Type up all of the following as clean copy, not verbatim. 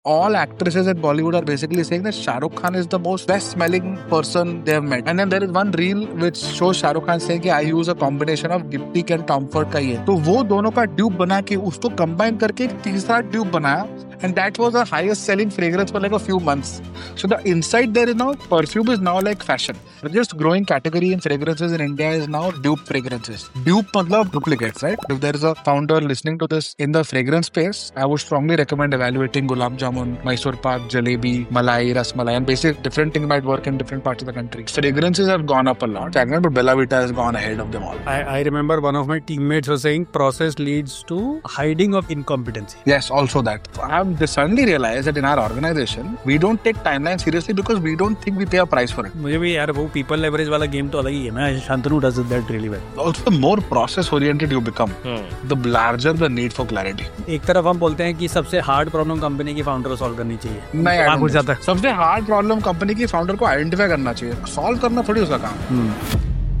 all actresses at Bollywood are basically saying that Shah Rukh Khan is the most best smelling person they have met. And then there is one reel which shows Shah Rukh Khan saying कि I use a combination of Giptik and Tom Ford का ये. तो वो दोनों का dupe बना के उसको combine करके एक तीसरा dupe बनाया. And that was the highest selling fragrance for like a few months. So the insight there is now perfume is now like fashion. The just growing category in fragrances in India is now dupe fragrances. Dupe matlab duplicates, right? If there is a founder listening to this in the fragrance space, I would strongly recommend evaluating gulab jamun, Mysore pak, jalebi, malai, ras malai, and basic different things might work in different parts of the country. Fragrances have gone up a lot, stagnant, but Bella Vita has gone ahead of them all. I remember one of my teammates was saying process leads to hiding of incompetency. Yes, also that. I have suddenly realized that in our organization, we don't take timeline seriously because we don't think we pay a price for it. मुझे भी यार वो people leverage वाला game तो अलग ही है ना. Shantanu does that really well. Also, the more process oriented you become, the larger the need for clarity. एक तरफ हम बोलते हैं कि सबसे हार्ड प्रॉब्लम कंपनी की फाउंडर को सॉल्व करनी चाहिए. नहीं, आग बुझ जाता है. सबसे हार्ड प्रॉब्लम कंपनी की फाउंडर को आइडेंटिफाई करना चाहिए. सॉल्व करना थोड़ी उसका काम.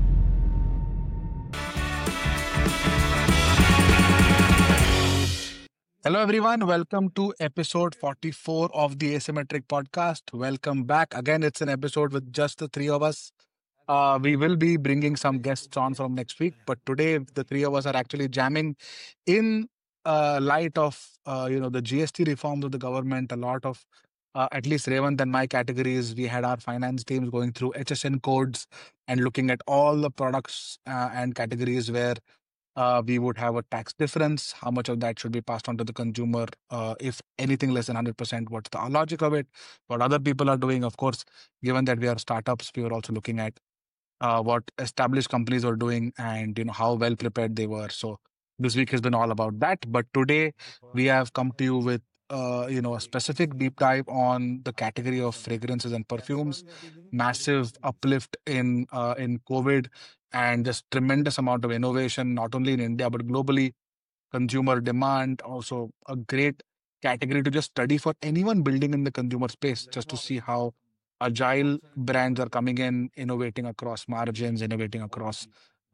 Hello everyone, welcome to episode 44 of the Asymmetric Podcast. Welcome back. Again, it's an episode with just the three of us. We will be bringing some guests on from next week, but today the three of us are actually jamming in light of the GST reforms of the government. A lot of at least Revant and my categories, we had our finance teams going through HSN codes and looking at all the products and categories where we would have a tax difference. How much of that should be passed on to the consumer? If anything less than 100%, what's the logic of it? What other people are doing? Of course, given that we are startups, we were also looking at what established companies were doing and how well prepared they were. So this week has been all about that. But today we have come to you with a specific deep dive on the category of fragrances and perfumes. Massive uplift in COVID, and just tremendous amount of innovation, not only in India but globally. Consumer demand, also a great category to just study for anyone building in the consumer space, just to see how agile brands are coming in, innovating across margins, innovating across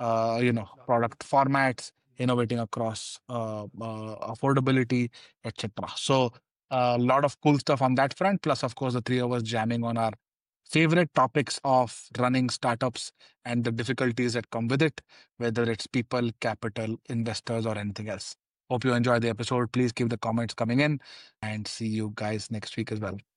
product formats, innovating across affordability, etc. So a lot of cool stuff on that front. Plus, of course, the three of us jamming on our favorite topics of running startups and the difficulties that come with it, whether it's people, capital, investors, or anything else. Hope you enjoy the episode. Please keep the comments coming in and see you guys next week as well.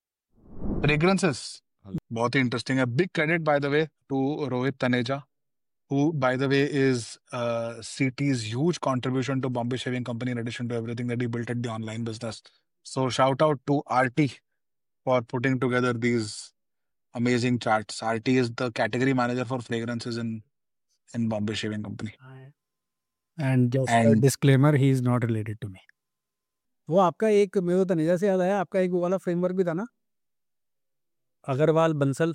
Fragrances. बहुत ही interesting. A big credit, by the way, to Rohit Taneja, who, by the way, is CT's huge contribution to Bombay Shaving Company in addition to everything that he built at the online business. So shout out to RT for putting together these amazing charts. RT is the category manager for fragrances in Bombay Shaving Company. And just a disclaimer, he is not related to me. वो आपका एक मेरे को तनेजा से याद आया, आपका एक वो वाला फ्रेमवर्क भी था ना, अग्रवाल बंसल.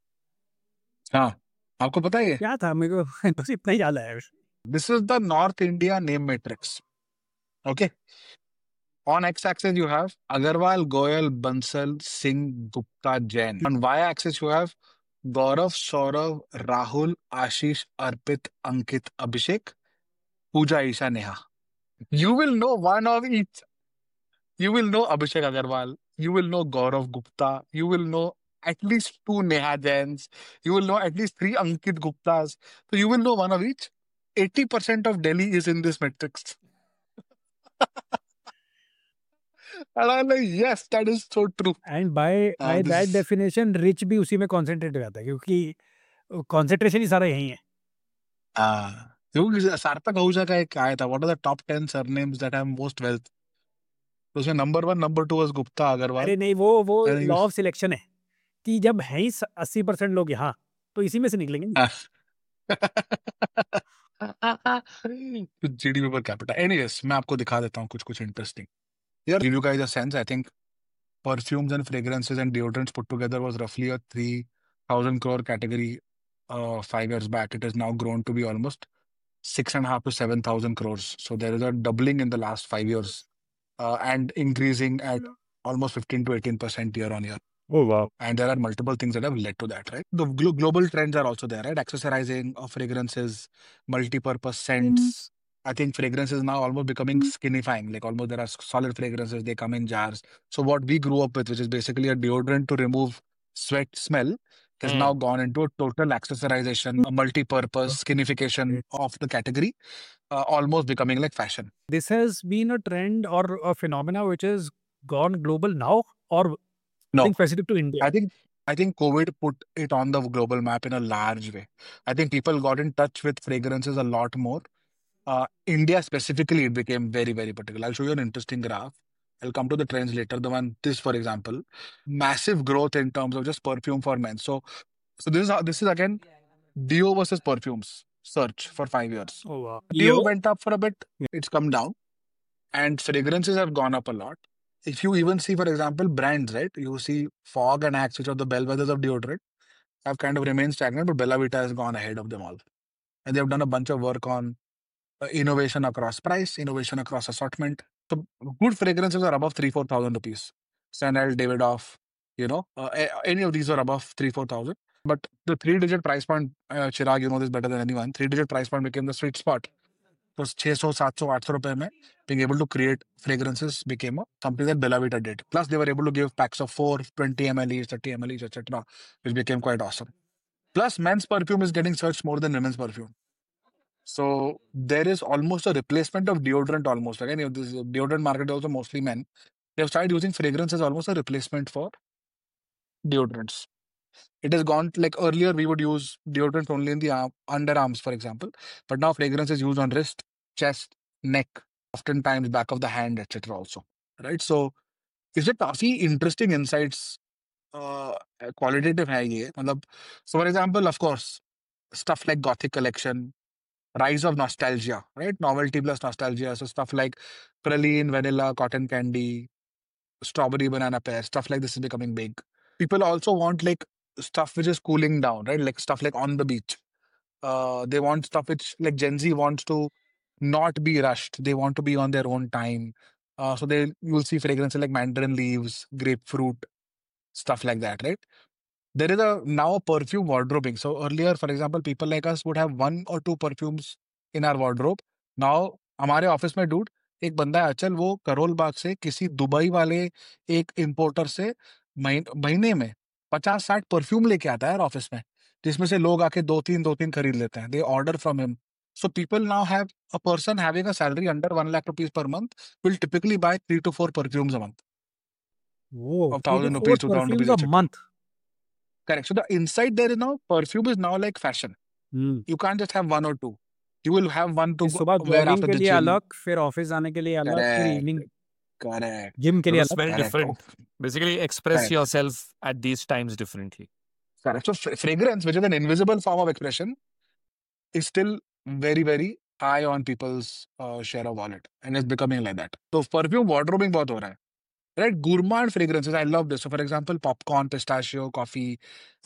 हाँ, आपको पता है क्या था? मेरे को बस इतना ही याद आया. This is the North India name matrix. Okay. On x-axis you have Agarwal, Goyal, Bansal, Singh, Gupta, Jain. On y-axis you have Gaurav, Saurav, Rahul, Ashish, Arpit, Ankit, Abhishek, Pooja, Isha, Neha. You will know one of each. You will know Abhishek Agarwal. You will know Gaurav Gupta. You will know at least 2 Neha Jains. You will know at least 3 Ankit Guptas. So you will know one of each. 80% of Delhi is in this matrix. And I'm like, yes, that is so true. And by that definition, rich भी उसी में concentrate हो जाता है, क्योंकि concentration ही सारा यही है. क्योंकि सार्थक आहूजा का एक आया था, what are the top 10 surnames that have most wealth? तो उसमें number 1, number 2 was Gupta, Agarwal. अरे नहीं, वो law of selection है कि जब है ही 80% लोग यहाँ, तो इसी में से निकलेंगे. GDP per capita. Anyways, मैं आपको दिखा देता हूँ कुछ interesting. Here, give you guys a sense. I think perfumes and fragrances and deodorants put together was roughly a 3,000 crore category 5 years back. It has now grown to be almost 6,500 to 7,000 crores. So there is a doubling in the last 5 years and increasing at almost 15 to 18% year on year. Oh, wow. And there are multiple things that have led to that, right? The global trends are also there, right? Accessorizing of fragrances, multi-purpose scents, I think fragrance is now almost becoming skinifying. Like almost there are solid fragrances, they come in jars. So what we grew up with, which is basically a deodorant to remove sweat smell, has now Hmm. gone into a total accessorization, a multi-purpose skinification of the category, almost becoming like fashion. This has been a trend or a phenomena which has gone global now, or No, something specific to India? I think I think COVID put it on the global map in a large way. I think people got in touch with fragrances a lot more. India specifically, it became very, very particular. I'll show you an interesting graph. I'll come to the trends later. The one, this for example, massive growth in terms of just perfume for men. So this is again Dio versus perfumes search for 5 years. Oh wow. Dio went up for a bit, Yeah. it's come down, and fragrances have gone up a lot. If you even see, for example, brands, right? You see Fog and Axe, which are the bellwethers of deodorant, have kind of remained stagnant, but Bella Vita has gone ahead of them all. And they've done a bunch of work on innovation across price, innovation across assortment. So good fragrances are above 3-4 thousand rupees. Chanel, Davidoff, any of these are above 3-4 thousand. But the three-digit price point, Chirag, you know this better than anyone. Three-digit price point became the sweet spot. So 600, 700, 800 rupees mein, being able to create fragrances became something that Bella Vita did. Plus, they were able to give packs of 4, 20 ml each, 30 ml each, etc., which became quite awesome. Plus, men's perfume is getting searched more than women's perfume. So there is almost a replacement of deodorant almost. Again, this deodorant market is also mostly men. They've started using fragrance as almost a replacement for deodorants. It has gone like earlier we would use deodorant only in the underarms, for example, but now fragrance is used on wrist, chest, neck, oftentimes back of the hand, etc. Also, right? So is it काफी interesting insights qualitative है ये मतलब so for example of course stuff like Gothic collection, rise of nostalgia, right? Novelty plus nostalgia. So stuff like praline, vanilla, cotton candy, strawberry banana pear, stuff like this is becoming big. People also want like stuff which is cooling down, right? Like stuff like on the beach. They want stuff which like Gen Z wants to not be rushed. They want to be on their own time. So they you'll see fragrances like mandarin leaves, grapefruit, stuff like that, right? There is a now a perfume wardrobing. So earlier, for example, people like us would have 1 or 2 perfumes in our wardrobe. Now हमारे office में dude एक बंदा है अचल वो करोल बाग से किसी Dubai वाले एक इंपोर्टर से महीने में 50-60 परफ्यूम लेके आता है यार ऑफिस में जिसमें से लोग आके दो तीन खरीद लेते हैं they order from him so people now have a person having a salary under 1 lakh rupees per month will typically buy 3 to 4 perfumes a month Whoa, of three to 1,000 four rupees, 2,000 perfumes rupees, a etc. month. Correct. So the insight there is now perfume is now like fashion. Hmm. You can't just have one or two. You will have one to कि सुबह wear jogging after के the लिए gym. अलग, फिर office जाने के लिए अलग, फिर Correct. Evening Correct. जिम के लिए To अलग. smell Correct. different. Basically, express Correct. yourself at these times differently. Correct. So fragrance, which is an invisible form of expression, is still very, very high on people's share of wallet. And it's becoming like that. So perfume wardrobing बहुत हो रहा है. Right? Gourmand fragrances. I love this. So for example, popcorn, pistachio, coffee,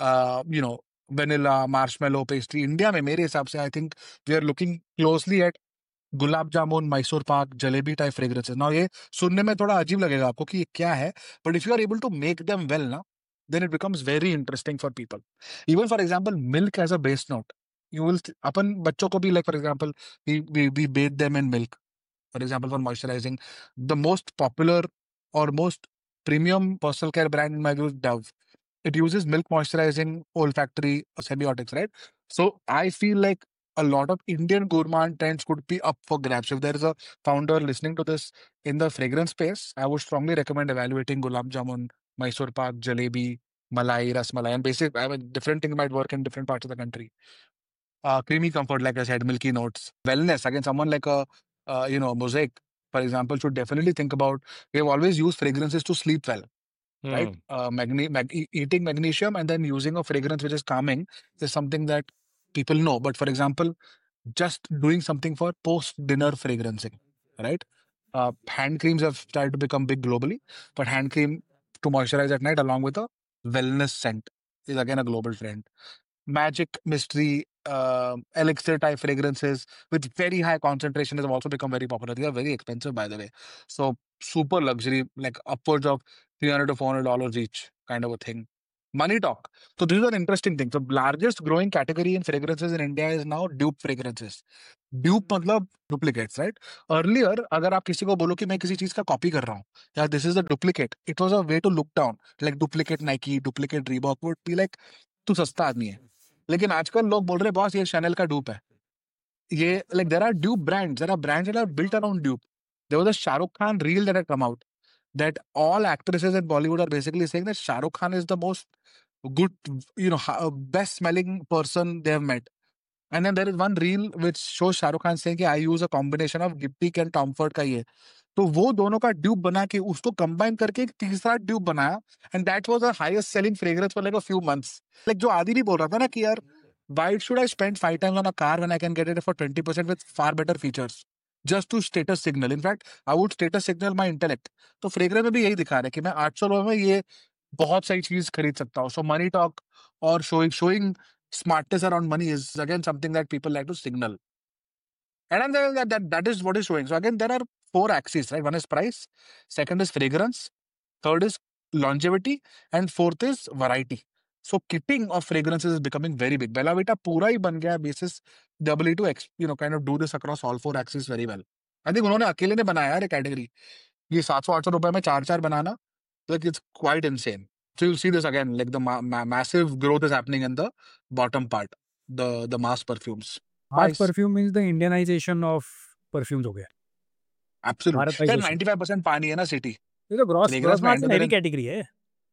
vanilla, marshmallow, pastry. India में मेरे हिसाब से I think we are looking closely at gulab jamun Mysore pak jalebi type fragrances now ये सुनने में थोड़ा अजीब लगेगा आपको कि ये क्या है but if you are able to make them well ना then it becomes very interesting for people even for example milk as a base note you will अपन बच्चों को भी like for example we bathe them in milk for example for moisturizing the most popular or most premium personal care brand in my view is Dove it uses milk moisturizing olfactory semiotics, right? So I feel like a lot of Indian gourmand trends could be up for grabs. If there is a founder listening to this in the fragrance space, I would strongly recommend evaluating gulab jamun, Mysore pak, jalebi, malai, ras malai, and basic. I mean, different things might work in different parts of the country. Creamy comfort, like I said, milky notes, wellness. Again, someone like a mosaic, for example, should definitely think about. We have always used fragrances to sleep well right? Hmm. Eating magnesium and then using a fragrance which is calming is something that people know. But for example, just doing something for post-dinner fragrancing, right? Hand creams have started to become big globally, but hand cream to moisturize at night along with a wellness scent is again a global trend. Magic, mystery, elixir type fragrances with very high concentration have also become very popular. They are very expensive, by the way. So super luxury, like upwards of $300 to $400 each, kind of a thing. Money talk. So this is an interesting thing. So largest growing category in fragrances in India is now dupe fragrances. Dupe मतलब duplicates, right? Earlier, अगर आप किसी को बोलो कि मैं किसी चीज का कॉपी कर रहा हूँ, या this is a duplicate, it was a way to look down. Like duplicate Nike, duplicate Reebok would be like, तू सस्ता आदमी है. लेकिन आजकल लोग बोल रहे बॉस ये Chanel का dupe है. ये like there are dupe brands. There are brands that are built around dupe. There was a Shah Rukh Khan reel that had come out that all actresses in Bollywood are basically saying that Shah Rukh Khan is the most good, best smelling person they have met. And then there is one reel which shows Shah Rukh Khan saying कि I use a combination of Gipty and Tom Ford का ये. तो वो दोनों का dupe बना के उसको कंबाइन करके एक तीसरा ड्यूप बनाया and that was the highest selling fragrance for like a few months. Like जो आदि भी बोल रहा था ना कि यार why should I spend 5 times on a car when I can get it for 20% with far better features just to status signal. In fact, I would status signal my intellect. तो फ्रेग्रेंस में भी यही दिखा रहा है कि मैं 800 रुपए में ये बहुत सही चीज खरीद सकता हूँ. सो मनी टॉक और showing smartness around money is again something that people like to signal. And then that is what is showing. So again, there are 4 axes, right? One is price, second is fragrance, third is longevity, and fourth is variety. So kitting of fragrances is becoming very big. Bella Vita पूरा ही बन गया basis doubly to kind of do this across all 4 axes very well. I think उन्होंने अकेले ने बनाया है category. ये 700-800 रुपए में 4 बनाना, like it's quite insane. So you'll see this again, like the massive growth is happening in the bottom part, the mass perfumes. Mass perfume means the Indianization of perfumes हो गया. Absolutely. यार भारतization. 95% पानी है ना city. ये तो gross Fragrance में margin end heavy of the category है.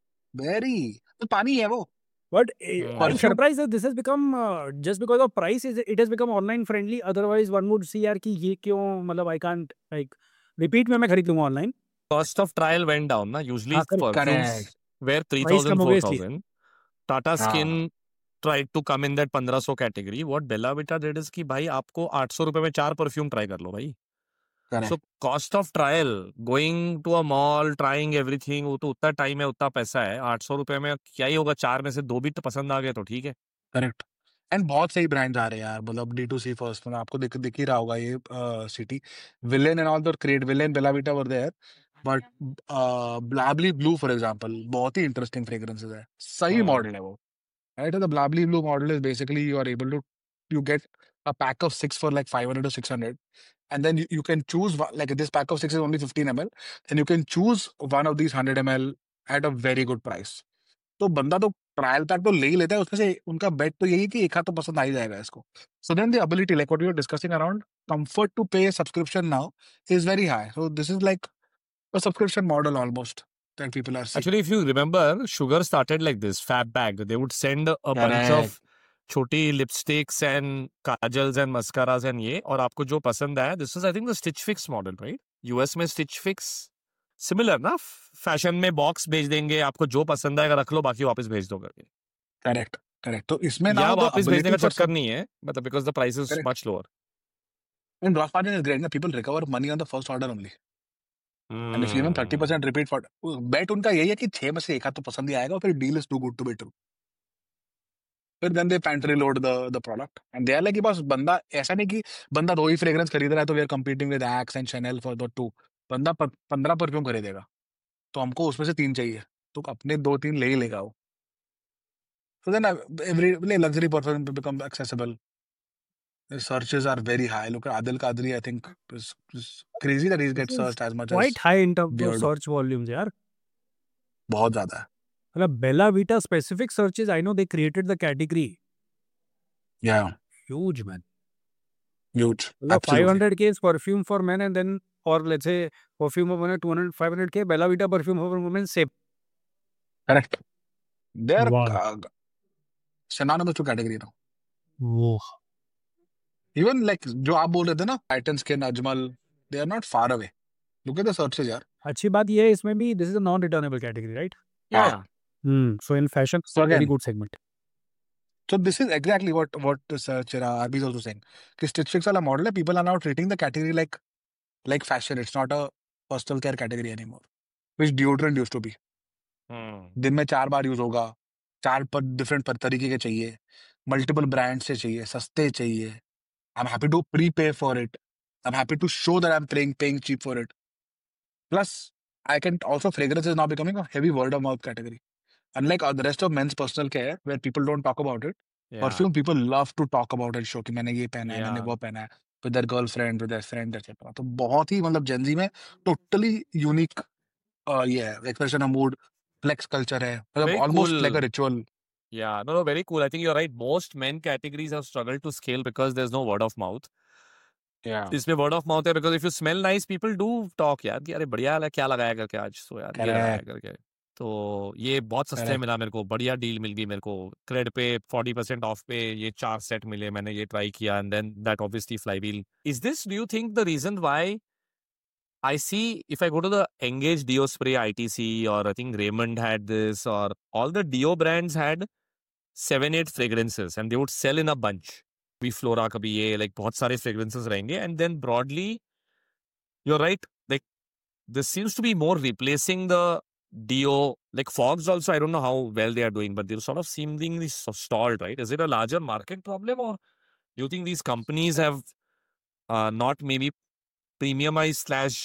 very तो पानी है वो. But I'm Perfume. surprised that this has become just because of price it has become online friendly. Otherwise one would see यार कि ये क्यों मतलब I can't like repeat में मैं खरीद लूँगा online. Cost of trial went down, na? Usually हाँ, correct. perfumes were Price 3,000, कम हो गई इसलिए. 4,000. Tata Skin tried to come in that 1500 category. What Bella Vita did is कि भाई आपको 800 रुपए में 4 परफ्यूम ट्राई कर लो भाई. Correct. So cost of trial, going to a mall, trying everything, वो तो उतना टाइम है, उतना पैसा है. 800 रुपए में क्या ही होगा, 4 में से 2 भी तो पसंद आ गए तो ठीक है. करेक्ट. एंड बहुत सही ब्रांड्स आ रहे हैं यार, मतलब D2C फर्स्ट में आपको दिख ही रहा होगा ये city villain and all the create villain Bella Vita were there, but Blabli Blue for example बहुत ही इंटरेस्टिंग फ्रेग्रेंसेस है. सही मॉडल है वो, right? The Blabli Blue model is basically you are able to you get a pack of 6 for like 500 to 600, and then you can choose like this pack of 6 is only 15 ml, and you can choose one of these 100 ml at a very good price. तो बंदा तो trial pack तो ले ही लेता है, उसमें से उनका बेट तो यही कि एक हाथ तो पसंद आ ही जाएगा इसको. So then the ability like what we are discussing around comfort to pay subscription now is very high. So this is like a subscription model almost that people are seeing. Actually, if you remember, Sugar started like this, Fab Bag. They would send a bunch of छोटी lipsticks and kajals and mascaras and ये, और आपको जो पसंद आया, this is I think the Stitch Fix model, right? US में Stitch Fix similar ना, fashion में बॉक्स भेज देंगे, आपको जो पसंद आएगा रख लो, बाकी वापस भेज दो करके. Correct correct. तो इसमें ना या वापस भेजने का चक्कर नहीं है, मतलब because the price is much lower. And gross margin is great ना, people recover money on the first order only. And if even 30% repeat for bet उनका यही है कि 6 में से एक हाथ तो पसंद ही आएगा, फिर deal is too good to be true. फिर then they pantry load the product and they are like कि बस बंदा ऐसा नहीं कि बंदा 2 ही फ्रेग्रेंस खरीद रहा है तो we are competing with X and Chanel for the 2. बंदा 15 परफ्यूम खरीदेगा तो हमको उसमें से 3 चाहिए, तो अपने 2-3 ले ही लेगा वो. So then every luxury perfume become accessible. The searches are very high. Look at Adil Kadri, I think is crazy that he gets searched as much quite as high in terms of Beardo. search volumes यार. बहुत ज्यादा है. मतलब Bella Vita specific searches, I know they created the category. Yeah, Huge man. huge. मतलब Absolutely. 500K is perfume for men, and then or let's say perfume for women 200-500K, Bella Vita perfume for women same. Correct. They are Wow. synonymous to category now. वो Even like जो आप बोल रहे थे ना, Titan Skin, Ajmal, they are not far away. Look at the searches यार. अच्छी बात ये है इसमें भी this is a non-returnable category, right? Yeah. So in fashion, So very again, good segment. so this is exactly what RB is also saying. कि Stitch Fix वाला model है, people are now treating the category like fashion. It's not a personal care category anymore, which deodorant used to be. दिन में 4 बार use होगा, 4 पर different तरीके के चाहिए, मल्टीपल ब्रांड से चाहिए, सस्ते चाहिए. I am happy to prepay for it. I am happy to show that I am paying cheap for it. Plus I can also fragrance is now becoming a heavy word of mouth category. Unlike the rest of men's personal care, where people don't talk about it, perfume people love to talk about it. Show कि मैंने ये पहना है, मैंने वो पहना है, with their girlfriend, with their friend, etc. तो बहुत ही मतलब Gen Z में totally unique ये है expression of mood, flex culture है, मतलब Very almost cool. like a ritual. Yeah, no, very cool. I think you're right. Most men categories have struggled to scale because there's no word of mouth. Yeah. इसमें word of mouth है because if you smell nice, people do talk यार कि अरे बढ़िया है, क्या लगाया करके आज, तो यार ये लगाया Correct. करके. तो ये बहुत सस्ते में Correct. मिला मेरे को, बढ़िया डील मिल गई मेरे को. क्रेड पे 40% ऑफ पे ये 4 सेट मिले, मैंने ये ट्राई किया, and then that obviously flywheel. Is this, do you think the reason why I see if I go to the Engage Deo Spray ITC, or I think Raymond had this, or all the Deo brands had 7-8 fragrances and they would sell in a bunch. भी Flora कभी ये, like बहुत सारे fragrances रहेंगे, and then broadly, you're right, like this seems to be more replacing the Deo, like Fogs also, I don't know how well they are doing, but they're sort of seemingly stalled, right? Is it a larger market problem, or do you think these companies have not maybe premiumized slash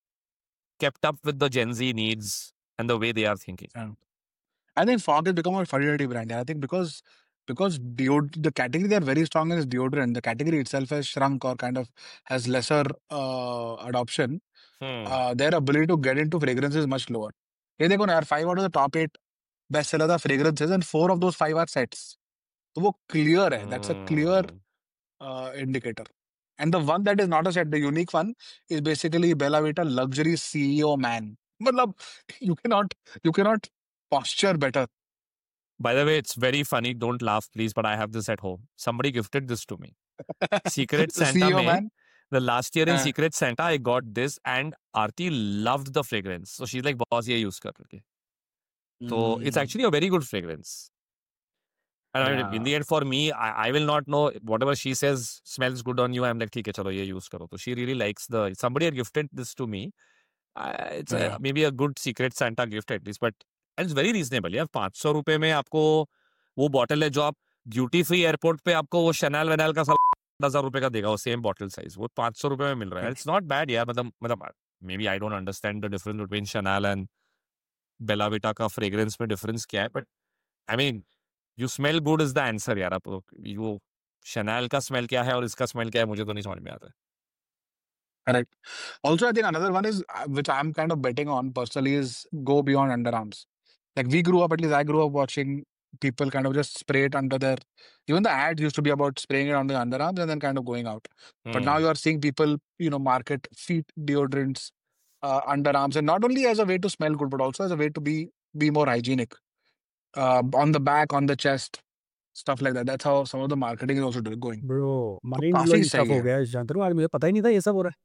kept up with the Gen Z needs and the way they are thinking? Yeah. I think Fog has become a fraternity brand. Yeah. I think because the category they are very strong in is deodorant. The category itself has shrunk or kind of has lesser adoption. Their ability to get into fragrance is much lower. ये देखो ना यार, 5 out of the top 8 best seller था fragrances and 4 of those 5 are sets. तो वो clear है. That's a clear indicator. And the one that is not a set, the unique one, is basically Bella Vita Luxury CEO Man. मतलब you cannot posture better. By the way, it's very funny. Don't laugh, please, but I have this at home. Somebody gifted this to me. Secret The Santa CEO में, Man. the last year in हाँ. Secret Santa, I got this, and Aarti loved the fragrance. So she's like, boss, ये use कर करके. So it's actually a very good fragrance. And I mean, in the end, for me, I will not know whatever she says smells good on you. I'm like, ठीक है, चलो ये use करो. So she really likes somebody had gifted this to me. It's maybe a good Secret Santa gift at least, but it's very reasonable. यार 500 रुपए में आपको वो बॉटल है जो आप ड्यूटी फ्री एयरपोर्ट पे आपको वो शनैल वैनैल का 1000 रुपए का देगा, वो सेम बॉटल साइज, वो 500 रुपए में मिल रहा है. इट्स नॉट बैड यार. मतलब maybe I don't understand the difference between Chanel and Bella Vita का fragrance में difference क्या है, but I mean, you smell good is the answer यार. आप वो Chanel का smell क्या है और इसका smell क्या है, मुझे तो नहीं समझ में आता है. Correct. Also, I think another one is, which I'm kind of betting on personally, is go beyond underarms. Like we grew up, at least I grew up watching people kind of just spray it under their, even the ads used to be about spraying it on the underarms and then kind of going out. But now you are seeing people, market feet deodorants, underarms, and not only as a way to smell good, but also as a way to be more hygienic. On the back, on the chest, stuff like that. That's how some of the marketing is also going. Bro, mind काफी blowing सही stuff हो है. गया है शांतनु. आज मुझे पता ही नहीं था ये सब हो रहा है.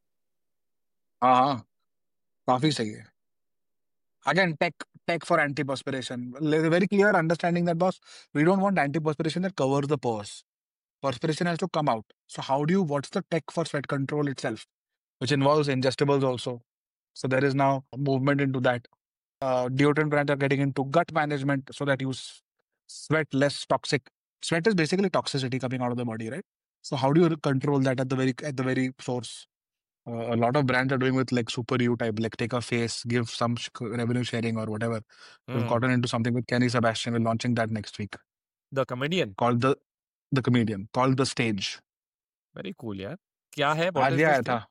हाँ, काफी सही है. Again, tech for antiperspiration. There's a very clear understanding that, boss, we don't want antiperspiration that covers the pores. Perspiration has to come out. So what's the tech for sweat control itself, which involves ingestibles also. So there is now a movement into that. Deodorant brands are getting into gut management so that you sweat less toxic. Sweat is basically toxicity coming out of the body, right? So how do you control that at the very source? A lot of brands are doing with like Super U type, like take a face, give some revenue sharing or whatever. We've gotten into something with Kenny Sebastian. We're launching that next week. The comedian. Called the comedian, called The Stage. Very cool यार. क्या है? What आज is ये the आया stage? था.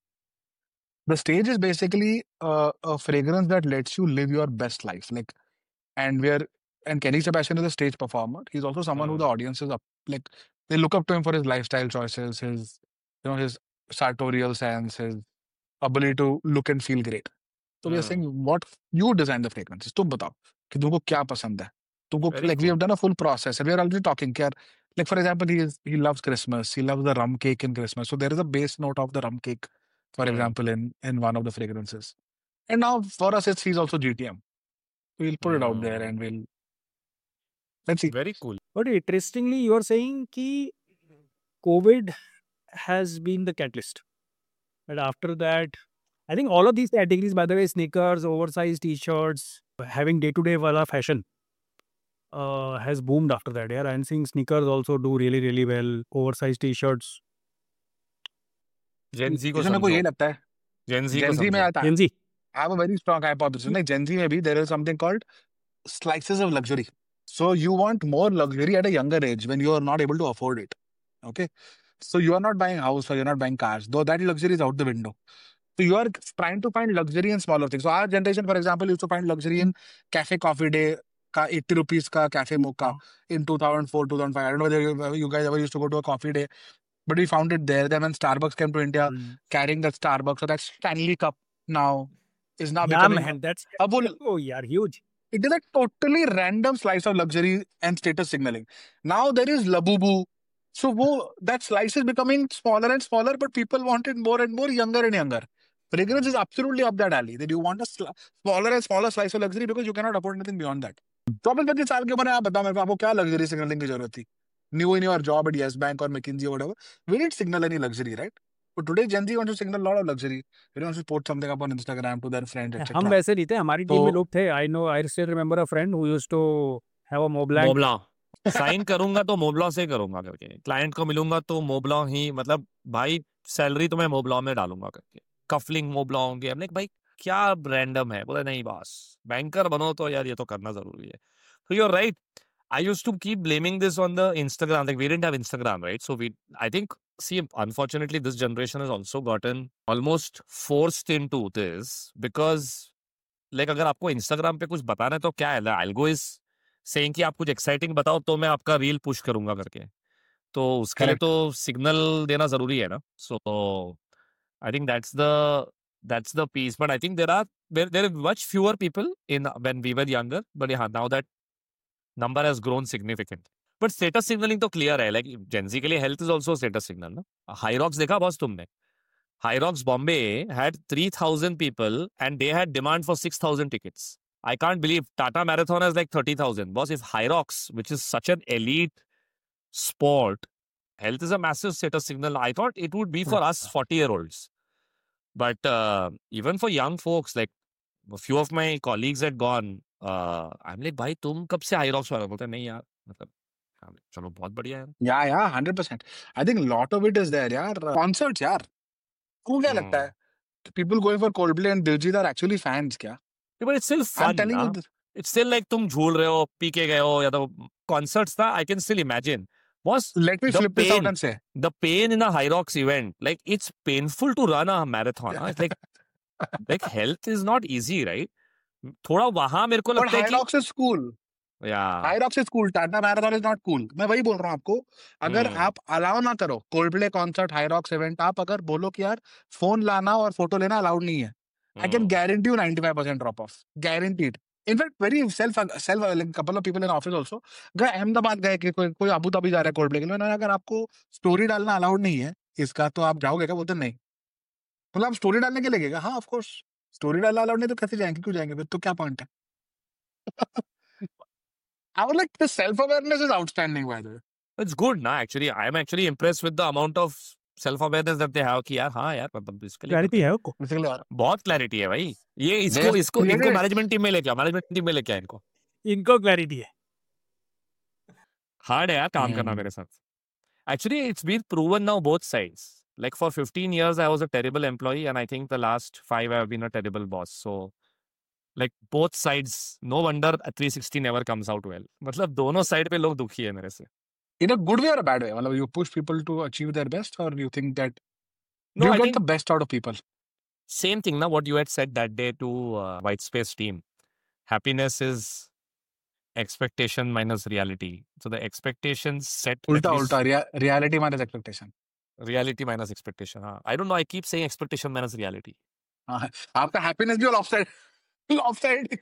The Stage is basically a fragrance that lets you live your best life. Like, and Kenny Sebastian is a stage performer. He's also someone who the audience is like, they look up to him for his lifestyle choices, his sartorial sense, his ability to look and feel great. So we are saying, what you design the fragrances. तुम बताओ कि तुमको क्या पसंद है. तुमको Very like we cool. have done a full process and we are already talking. Like for example, he loves Christmas. He loves the rum cake in Christmas. So there is a base note of the rum cake, for example, in one of the fragrances. And now for us, he's also GTM. We'll put it out there and let's see. Very cool. But interestingly, you are saying कि COVID has been the catalyst. But after that, I think all of these categories, by the way, sneakers, oversized t-shirts, having day-to-day wala fashion has boomed after that. Yeah, I'm seeing sneakers also do really, really well. Oversized t-shirts. Gen Z को इसमें मेरे को समझो. ये लगता है Gen Z को Gen Z में समझो. आता है. Gen Z. I have a very strong hypothesis. Like Gen Z maybe there is something called slices of luxury. So you want more luxury at a younger age when you are not able to afford it. Okay. So you are not buying house or you're not buying cars, though that luxury is out the window. So you are trying to find luxury in smaller things. So our generation, for example, used to find luxury in cafe coffee day, ka 80 rupees ka cafe mocha in 2004, 2005. I don't know whether you guys ever used to go to a coffee day, but we found it there. Then when Starbucks came to India, carrying that Starbucks, so that Stanley Cup now is now Yeah, becoming man, that's अब वो oh yeah, huge. it is a totally random slice of luxury and status signaling. Now there is Labubu. So that slice is becoming smaller and smaller, but people want it more and more, younger and younger. Fragrance is absolutely up that alley. That you want a smaller and smaller slice of luxury because you cannot afford anything beyond that. 24-25 के ऊपर आप बताओ मेरे को आपको क्या luxury signaling की जरूरत थी? New in your job at Yes Bank or McKinsey or whatever, we didn't signal any luxury, right? But today Gen Z wants to signal a lot of luxury. They want to post something up on Instagram to their friends, हम etc. वैसे नहीं थे, हमारी team में तो लोग थे. I still remember a friend who used to have a Montblanc. Montblanc sign करूंगा तो मोबलॉ से करूंगा करके, क्लाइंट को मिलूंगा तो मोबलॉ ही, मतलब भाई सैलरी तो मैं मोबलॉ में डालूंगा करके, कफलिंग मोबलॉ होंगे. हमने भाई क्या रैंडम है, बोले नहीं बॉस बैंकर बनो तो यार ये तो करना जरूरी है. So you're right. I used to keep blaming this on the Instagram. Like we didn't have Instagram, right? So I think, see, unfortunately, this generation has also gotten almost forced into this because, like, अगर आपको Instagram पे कुछ बताना है तो क्या है? Algo is saying कि आप कुछ exciting बताओ तो मैं आपका reel push करूंगा करके. तो उसके लिए correct. तो signal देना जरूरी है ना. So I think that's the piece. But I think there are much fewer people when we were younger. But yeah, now that number has grown significant. But status signaling तो clear है. Like Gen Z के लिए health is also a status signal. ना? Hyrox देखा boss तुमने? Hyrox Bombay had 3,000 people and they had demand for 6,000 tickets. I can't believe Tata Marathon has like 30,000. Boss, if Hyrox, which is such an elite sport, health is a massive status signal. I thought it would be for us 40-year-olds. But even for young folks, like a few of my colleagues had gone. I'm like, भाई तुम कब से Hyrox वाला? बोलते नहीं यार, मतलब चलो बहुत बढ़िया है. Yeah, 100%. I think a lot of it is there, यार. Concerts, यार. आपको क्या लगता है? People going for Coldplay and Diljit are actually fans, क्या? But it's still I'm fun, telling ना? you this. It's still like तुम झूल रहे हो, पी के गए हो, या तो concerts था, I can still imagine. Boss, Let me the flip this out pain, and say. the pain in a Hyrox event, like it's painful to run a marathon. It's like health is not easy, right? थोड़ा वहाँ मेरे को But लगता है कि Hyrox is cool. yeah, Hyrox is cool. Tata Marathon is not cool. मैं वही बोल रहा हूँ आपको. अगर आप अलाउ ना करो Coldplay concert, Hyrox event, आप अगर बोलो कि यार फोन लाना और फोटो लेना अलाउड नहीं है, I can guarantee you 95% drop off. Guaranteed. In fact, very self like couple of people in office also. गए अहमदाबाद गए कि कोई अबू धाबी जा रहा है Coldplay के लिए, मैंने अगर आपको स्टोरी डालना अलाउड नहीं है इसका तो आप जाओगे क्या? बोलते नहीं. मतलब आप स्टोरी डालने के लिए गए? हाँ, ऑफ कोर्स. स्टोरी डालना अलाउड नहीं तो कैसे जाएंगे? क्यों जाएंगे फिर? तो क्या पॉइंट है? I would like the self-awareness is outstanding, by the way. it's good ना. Actually, I'm actually impressed with the amount of self-awareness that they have कि यार हाँ यार मतलब इसके लिए Clarity है उसको. Basically, बहुत क्लैरिटी है भाई. ये They have इनको created it. मैनेजमेंट टीम में लेके इनको इनको clarity है. हार्ड है यार काम करना मेरे साथ. Actually, it's been proven now both sides. Like for 15 years, I was a terrible employee, and I think the last 5 I have been a terrible boss. So, like both sides, no wonder a 360 never comes out well. मतलब दोनों side पे लोग दुखी है मेरे से. In a good way or a bad way? मतलब you push people to achieve their best, or you think that No, you I get think the best out of people? same thing. Now, what you had said that day to White Space team, happiness is expectation minus reality. So the expectations set at least Ulta. Reality minus expectation. reality minus expectation. हाँ. I don't know. I keep saying expectation minus reality. हाँ, आपका happiness भी offside.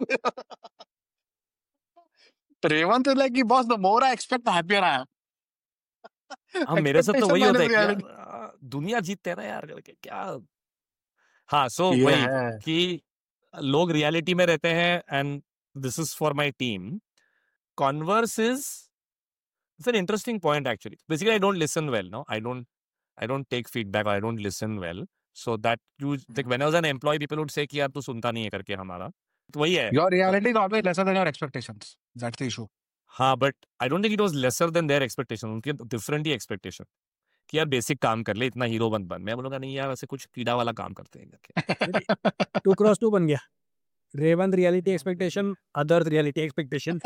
Revant is like, कि boss, the more I expect, the happier I am. हाँ मेरे साथ तो Expectation वही होता minus है reality. कि यार, दुनिया जीतते हैं ना यार करके क्या. हाँ सो ये वही है. कि लोग रियलिटी में रहते हैं and this is for my team. Converse is it's an interesting point actually. Basically, I don't listen well. No, I don't take feedback. Or I don't listen well. So that you like when I was an employee, people would say कि यार तू सुनता नहीं है करके हमारा. तो वही है. Your reality is always lesser than your expectations. That's the issue. हाँ but I don't think it was lesser than their expectation. उनके different ही expectation. कि यार बेसिक काम कर ले, इतना हीरो बन. मैं बोलूँगा नहीं यार, ऐसे कुछ कीड़ा वाला काम करते हैं करके. 2x2 बन गया. Revant reality expectation, others reality expectation.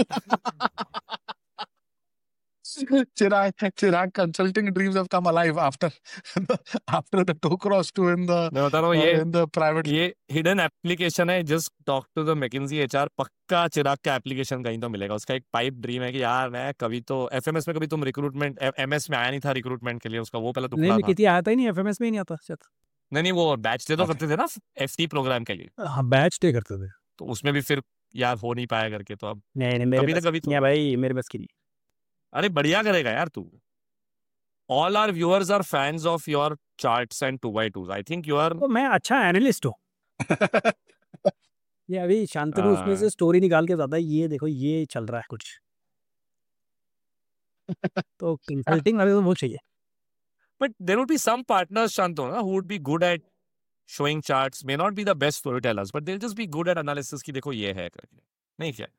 Chirag consulting dreams have come alive after after the 2x2 मैं बता रहा हूँ ये in the private. ये हिडन एप्लीकेशन है. Just talk to the McKinsey HR. पक्का चिराग का एप्लीकेशन कहीं तो मिलेगा. उसका एक पाइप ड्रीम है कि यार मैं कभी तो एफएमएस में, कभी तुम रिक्रूटमेंट एमएस में आया नहीं था रिक्रूटमेंट के लिए. उसका वो पहले नहीं, टुकड़ा मैं था. किसी आता ही नहीं, एफएमएस में ही नहीं आता शायद. नहीं नहीं, वो बैच दे तो Okay. करते थे ना एफटी प्रोग्राम के लिए. हाँ, बैच डे करते थे. तो उसमें भी फिर यार हो नहीं पाया करके. तो अब नहीं, मेरे कभी ना बस कभी की तो. नहीं है भाई, मेरे बस की नहीं. अरे बढ़िया करेगा यार तू. All our viewers are fans of your charts and 2x2s. I think you are. तो मैं अच्छा एनालिस्ट हूँ. ये अभी शांतनु उसमें से स्टोरी निकाल के बताता है, ये देखो ये चल रहा है कुछ. तो कंसल्टिंग वाले तो वो चाहिए. But there would be some partners, Shantanu, who would be good at showing charts. May not be the best storytellers, but they'll just be good at analysis कि देखो ये है करके. नहीं क्या?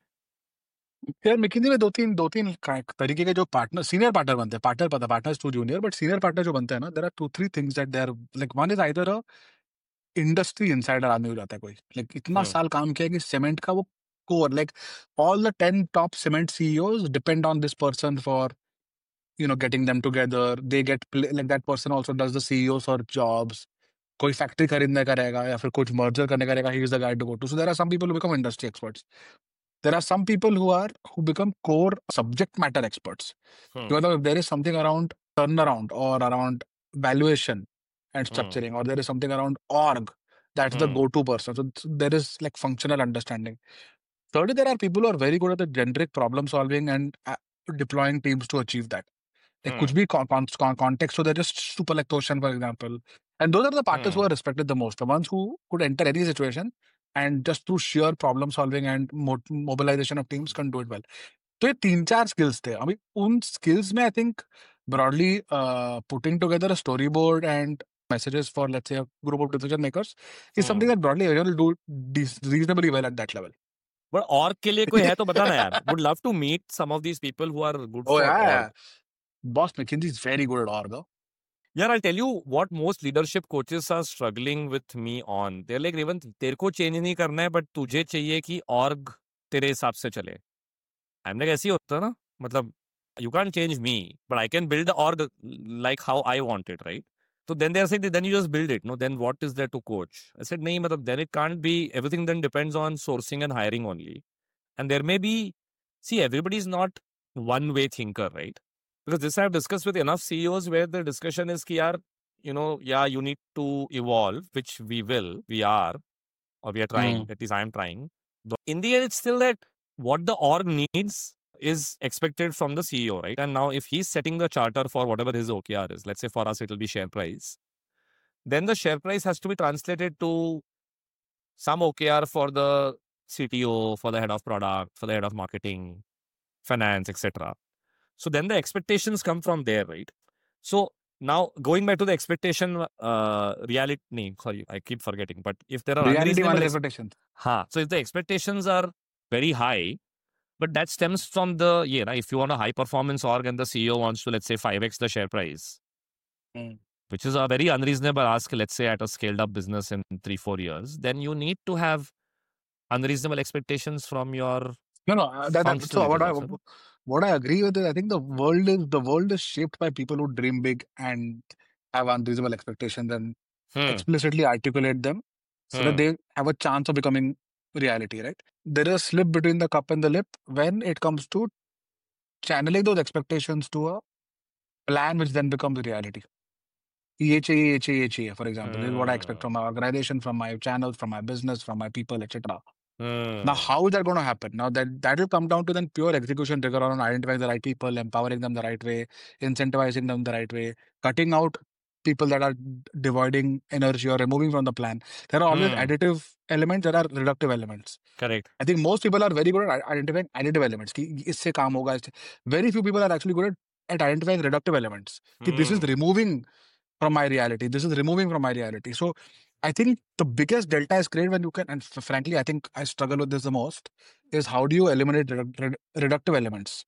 यार McKinsey में दो तीन तरीके के जो पार्टनर सीनियर पार्टनर बनते हैं. पार्टनर पता partners to junior, but senior partner जो बनते हैं ना, there are 2-3 things that they are like. One is either a industry insider आदमी हो जाता है कोई, लाइक इतना साल काम किया कि सीमेंट का वो core, like all the 10 top cement CEOs depend on this person for getting them together. They get like that person also does the CEOs or jobs. कोई फैक्ट्री खरीदने का रहेगा या फिर कुछ मर्जर करने का रहेगा, he is the guy to go to. So there are some people who become industry experts. There are some people who become core subject matter experts. If there is something around turnaround or around valuation and structuring, or there is something around org, that's the go-to person. So there is like functional understanding. Thirdly, there are people who are very good at the generic problem solving and deploying teams to achieve that. Like कुछ भी context, so they're just super like Toshan, for example. And those are the partners who are respected the most, the ones who could enter any situation and just through sheer problem solving and mobilization of teams can do it well. तो ये 3-4 skills थे. अभी उन skills में I think broadly putting together a storyboard and messages for, let's say, a group of decision makers is something that broadly everyone will do reasonably well at that level. But org के लिए कोई है तो बता ना यार. Would love to meet some of these people who are good Oh for yeah, org. Boss McKinsey is very good at org. Though. यार I'll tell you what most leadership coaches are struggling with me on. They're like, Revant, तेरे को change नहीं करना है, but तुझे चाहिए कि org तेरे हिसाब से चले. I'm like, ऐसे ही होता है ना. मतलब you can't change me, but I can build the org like how I want it, right? So then they're saying, then you just build it. No, then what is there to coach? I said, nahi, matlab, then it can't be, everything then depends on sourcing and hiring only. And there may be, see, everybody's not one-way thinker, right? Because this I've discussed with enough CEOs where the discussion is ki yaar, yeah, you need to evolve, which we are, or we are trying, at least I'm trying. But in the end, it's still that what the org needs is expected from the CEO, right? And now if he's setting the charter for whatever his OKR is, let's say for us, it'll be share price. Then the share price has to be translated to some OKR for the CTO, for the head of product, for the head of marketing, finance, etc. So then the expectations come from there, right? So now going back to the expectation, reality, sorry, I keep forgetting, but if there are reality unreasonable expectations. so if the expectations are very high, but that stems from the, if you want a high performance org and the CEO wants to, let's say, 5x the share price, which is a very unreasonable ask, let's say, at a scaled up business in 3-4 years, then you need to have unreasonable expectations from your So functional what I agree with is I think the world is shaped by people who dream big and have unreasonable expectations and explicitly articulate them so that they have a chance of becoming reality, right? There is a slip between the cup and the lip when it comes to channeling those expectations to a plan which then becomes reality. ये चाहिए, ये चाहिए, ये चाहिए, for example, this is what I expect from my organization, from my channels, from my business, from my people, etc. Now, how is that going to happen? Now, that will come down to then pure execution rigor on identifying the right people, empowering them the right way, incentivizing them the right way, cutting out people that are dividing energy or removing from the plan. There are always additive elements, there are reductive elements. Correct. I think most people are very good at identifying additive elements. कि इससे काम होगा. Very few people are actually good at identifying reductive elements. कि this is removing from my reality. This is removing from my reality. So I think the biggest delta is created when you can, and frankly, I think I struggle with this the most, is how do you eliminate reductive elements?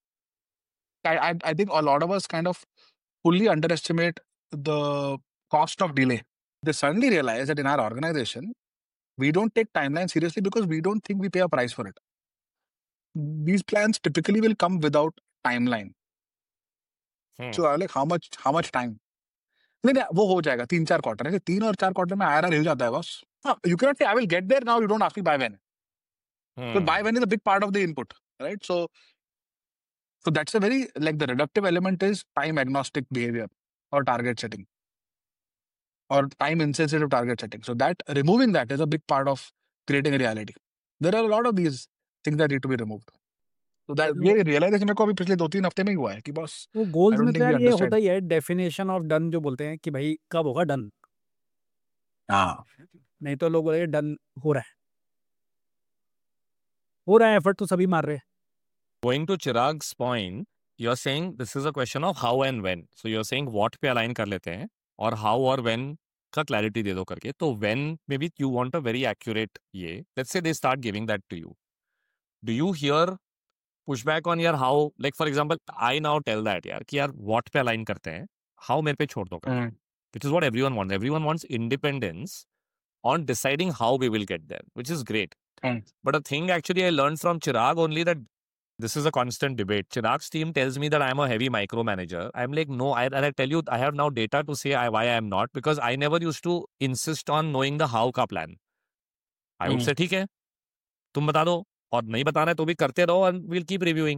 I think a lot of us kind of fully underestimate the cost of delay. They suddenly realize that in our organization, We don't take timeline seriously because we don't think we pay a price for it. These plans typically will come without timeline. So I'm like, how much time? नहीं नहीं वो हो जाएगा 3-4 quarter है 3 और 4 quarter में IRR हिल जाता है बॉस हाँ you cannot say I will get there now you don't ask me by when because by when is a big part of the input right so that's a very like the reductive element is time agnostic behavior or target setting or time insensitive target setting so that removing that is a big part of creating a reality there are a lot of these things that need to be removed so that ये realization मेरे को अभी पिछले 2-3 हफ्ते में ही हुआ है कि बॉस वो I गोल्स don't में तो think we यार ये होता understand ही है डेफिनेशन ऑफ डन जो बोलते हैं कि भाई कब होगा डन हाँ नहीं तो लोग बोलेंगे डन हो रहा है एफर्ट तो सभी मार रहे हैं Going to Chirag's point, you're saying this is a question of how and when. So you're saying what पे align कर लेते हैं और how और when का clarity दे दो करके. तो when maybe you want a very accurate ये. Let's say they start giving that to you. Do you hear pushback on यार how like for example I now tell that यार कि यार what पे align करते हैं how मेरे पे छोड़ दो करके. Which is what everyone wants. Everyone wants independence on deciding how we will get there, which is great. But a thing actually I learned from Chirag only that this is a constant debate. Chirag's team tells me that I'm a heavy micromanager. I'm like, no, and I tell you, I have now data to say why I am not because I never used to insist on knowing the how का plan. I would say ठीक है, तुम बता दो और नहीं बताना है तो भी करते रहो and we'll keep reviewing.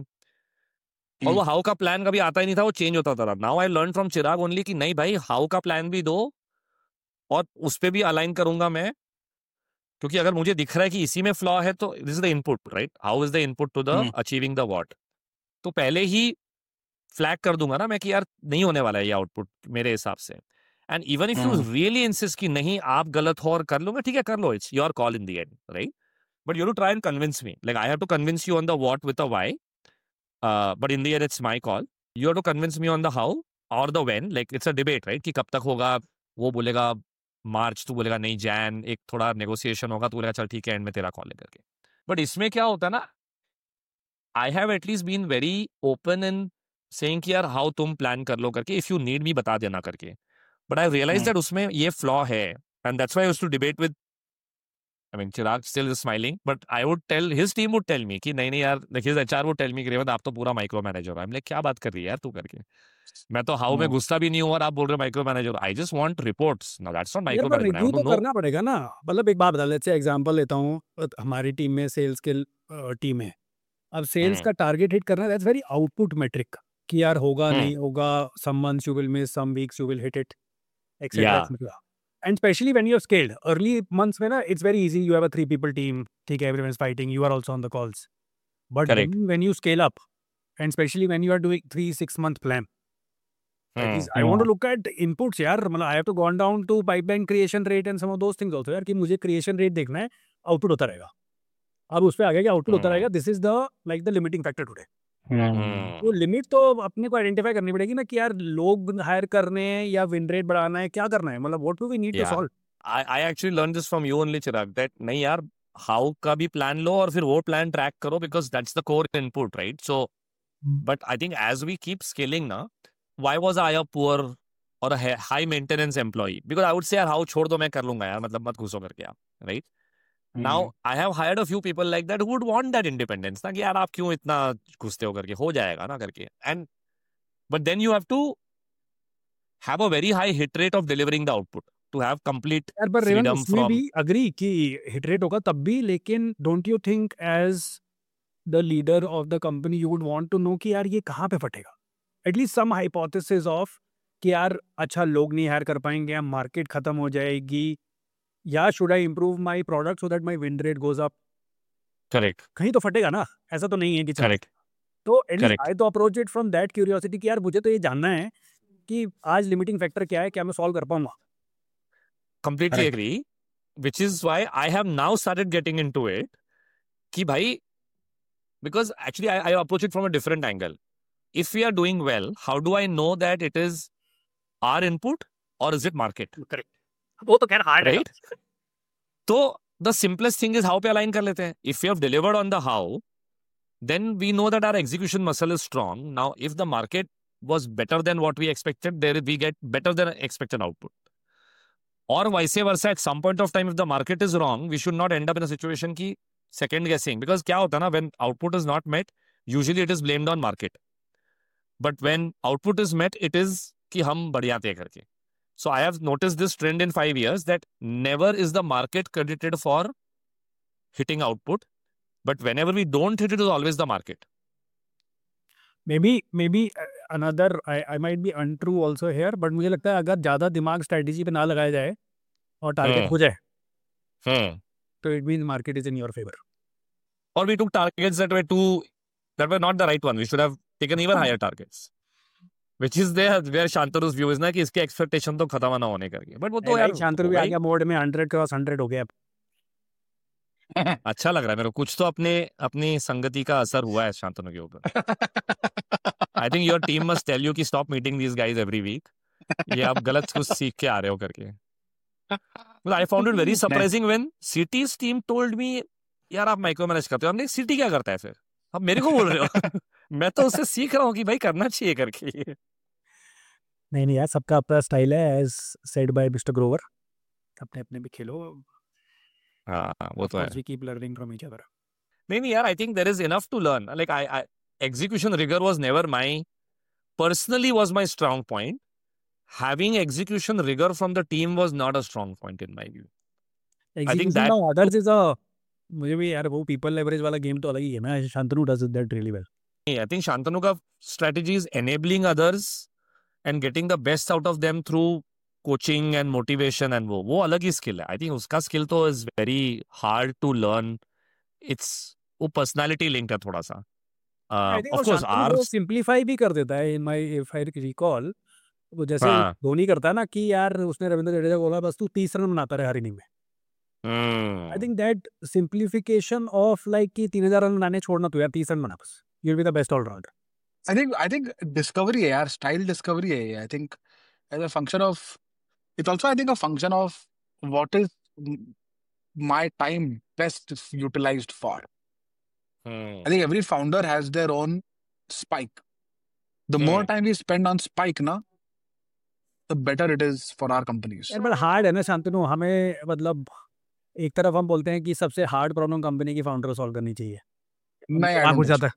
और वो हाउ का प्लान कभी आता ही नहीं था वो चेंज होता था now I learn from Chirag only कि नहीं भाई हाउ का प्लान भी दो और उस पे भी अलाइन करूंगा मैं क्योंकि अगर मुझे दिख रहा है कि इसी में फ्लॉ है तो this is the input right how is the input to the achieving the what तो पहले ही फ्लैग कर दूंगा ना मैं कि यार नहीं होने वाला है ये आउटपुट मेरे हिसाब से and even if you really insist कि नहीं आप गलत हो और कर लूंगा ठीक है कर लो it's your call in the end right but you to try and convince me like I have to convince you on the what with a why but in the end it's my call you have to convince me on the how और the when like it's a debate right कि कब तक होगा वो बोलेगा मार्च तू बोलेगा नहीं जैन एक थोड़ा नेगोशिएशन होगा तू बोलेगा चल ठीक है एंड में तेरा कॉल लेकर के बट इसमें क्या होता है ना I have at least been very open in saying कि यार हाउ तुम प्लान कर लो करके इफ यू नीड मी बता देना करके बट आई रियलाइज दैट उसमें ये फ्लॉ है and that's why I used to debate with I mean, Chirag still is smiling, but I would tell his team would tell me कि नहीं यार like his HR would tell me कि रेवंत आप तो पूरा माइक्रो मैनेजर हो I'm like क्या बात कर रही है यार तू करके मैं तो हाउ में गुस्सा भी नहीं हूँ और आप बोल रहे हो micro manager I just want reports now that's not यार माइक्रो पर मैनेजमेंट आई रिव्यू वांट तो टू नो करना पड़ेगा ना मतलब एक बात बता लेते एग्जांपल लेता हूँ हमारी टीम में सेल्स के टीम है अब सेल्स का टारगेट हिट करना दैट्स वेरी आउटपुट मेट्रिक कि यार होगा नहीं होगा some months you will miss some weeks you will hit it etcetera etcetera and specially when you are scaled early months में ना it's very easy you have a 3 people team ठीक है everyone is fighting you are also on the calls but Correct. When you scale up and specially when you are doing 3-6 month plan I want to look at inputs यार मतलब I have to gone down to pipeline creation rate and some of those things also यार कि मुझे creation rate देखना है output होता रहेगा अब उस पे आ गया कि आउटपुट होता रहेगा this is the like the limiting factor today वो लिमिट तो अपने को आइडेंटिफाई करनी पड़ेगी ना कि यार लोग हायर करने हैं या विन रेट बढ़ाना है क्या करना है मतलब what do we need to solve I actually learned this from you only Chirag that नहीं यार हाउ का भी प्लान लो और फिर वो प्लान ट्रैक करो because that's the core input right so but I think as we keep scaling ना why was I a poor or a high maintenance employee because I would say यार how छोड़ दो मैं कर लूंगा यार मतलब मत घुसो करके आप right now I have hired a few people like that who would want that independence ना कि यार आप क्यों इतना घुसते हो करके हो जाएगा ना करके and but then you have to have a very high hit rate of delivering the output to have complete यार पर रेवन freedom उसमें from भी अग्री कि हिट रेट होगा तब भी लेकिन don't you think as the leader of the company you would want to know कि यार ये कहाँ पे फटेगा एटलीस्ट सम हाइपोथेसिस ऑफ कि यार अच्छा लोग नहीं हायर कर पाएंगे या मार्केट खत्म हो जाएगी या should I improve my product so that my win rate goes up correct कहीं तो फटेगा ना ऐसा तो नहीं है कि चल correct तो एटलीस्ट correct आई तो approach it from that curiosity कि यार मुझे तो ये जानना है कि आज लिमिटिंग फैक्टर क्या है क्या मैं सॉल्व कर पाऊंगा completely agree which is why I have now started getting into it कि भाई because actually I approach it from a different angle if we are doing well how do I know that it is our input or is it market correct वो तो खैर hard right तो the simplest thing is how पे align कर लेते हैं if we have delivered on the how then we know that our execution muscle is strong now if the market was better than what we expected there we get better than expected output or vice versa, at some point of time, if the market is wrong, we should not end up in a situation ki second guessing, because क्या होता है ना, when output is not met, usually it is blamed on market, but when output is met, it is कि हम बढ़िया थे करके. So I have noticed this trend in 5 years that never is the market credited for hitting output, but whenever we don't hit it, is always the market. maybe another I might be untrue also here, but मुझे लगता है अगर ज़्यादा दिमाग strategy पे ना लगाया जाए और टारगेट हो जाए तो it means market is in your favor. Or we took targets that were not the right one. We should have taken even higher targets. Which is there where Shantanu's view is ना कि इसके expectation तो खत्म ना होने करके. But वो तो यार शांतनु भी आ गया मोड में 100 क्रॉस 100 हो गया अब. अच्छा लग रहा है मेरे को. कुछ तो अपनी संगति का असर हुआ है शांतनु के ऊपर. I think your team must tell you कि stop meeting these guys every week. ये आप गलत कुछ सीख के आ रहे हो करके. Well, I found it very surprising when CT's team told me, यार आप माइक्रो मैनेज करते हो. हमने CT क्या करता है फिर? आप मेरे को बोल रहे हो. मैं तो उससे सीख रहा हूँ कि भाई करना चाहिए करके. नहीं यार, सबका अपना स्टाइल है, as said by mister Grover. अपने अपने भी खेलो. हाँ, वो तो है. We keep learning from each other. नहीं यार, I think there is enough to learn. Like I execution rigor was never personally was my strong point. Having execution rigor from the team was not a strong point in my view. Execution of others is a, मुझे भी यार वो people leverage वाला game तो अलग ही है ना. Shantanu does that really well. I think Shantanu का strategy is enabling others and getting the best out of them through coaching and motivation, and वो अलग ही skill है. I think उसका skill तो is very hard to learn. It's वो personality linked है थोड़ा सा. I think Of course, वो simplify भी कर देता है. In my if I recall, वो जैसे धोनी करता है ना कि यार उसने रविंद्र जडेजा को बोला बस तू 30 रन बनाता रहे हर इनिंग में. I think that simplification of like कि 3000 रन बनाने छोड़ना तू यार 30 रन बना बस. You'll be the best all rounder. I think discovery है यार, style discovery है. I think as a function of, it's also I think a function of what is my time best utilized for. I think every founder has their own spike. The more time we spend on spike ना, the better it is for our companies. यार but hard है ना शांतनु. हमें मतलब एक तरफ हम बोलते हैं कि सबसे हार्ड प्रॉब्लम कंपनी की फाउंडर को सॉल्व करनी चाहिए. नहीं, हो जाता है.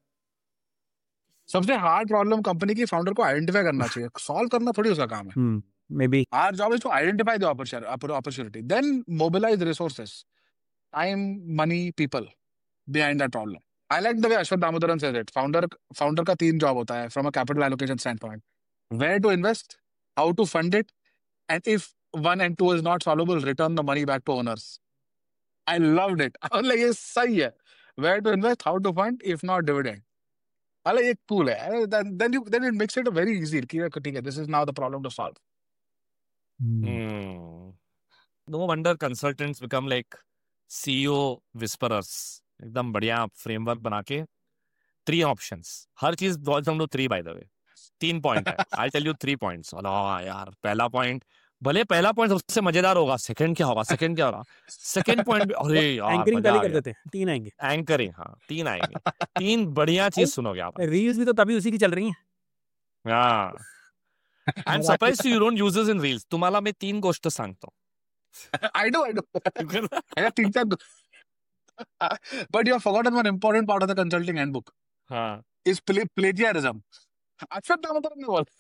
सबसे हार्ड प्रॉब्लम कंपनी की फाउंडर को आइडेंटिफाई करना चाहिए. सॉल्व करना थोड़ी उसका काम है. Maybe our job is to identify the opportunity, then mobilize resources, time, money, people behind that problem. I like the way Ashwath Damodaran says it. Founder का 3 job होता है from a capital allocation standpoint. Where to invest, how to fund it, and if 1 and 2 is not solvable, return the money back to owners. I loved it. I was like, ये सही है. Where to invest, how to fund, if not dividend. I like, ये cool है. Then it makes it very easy. ठीक है, this is now the problem to solve. No wonder consultants become like CEO whisperers. एकदम बढ़िया framework बना के 3 options. हर चीज boils down to 3 by the way. 3 point है. I'll tell you 3 points. यार पहला point, भले पहला point सबसे मजेदार होगा. सेकंड क्या होगा? सेकंड point अरे यार एंकरिंग पहले कर देते हैं. 3 आएंगे. एंकरिंग, हाँ 3 आएंगे. 3 बढ़िया चीज सुनोगे आप. रील्स भी तो तभी उसी की चल रही हैं. हाँ. I'm surprised you don't use this in reels. तुम्हाला मैं 3 गोष्ट सांगतो. I do. I have 3 But you have forgotten one important part of the consulting handbook. हाँ. Is plagiarism. Ashwath Damodaran ने बोला.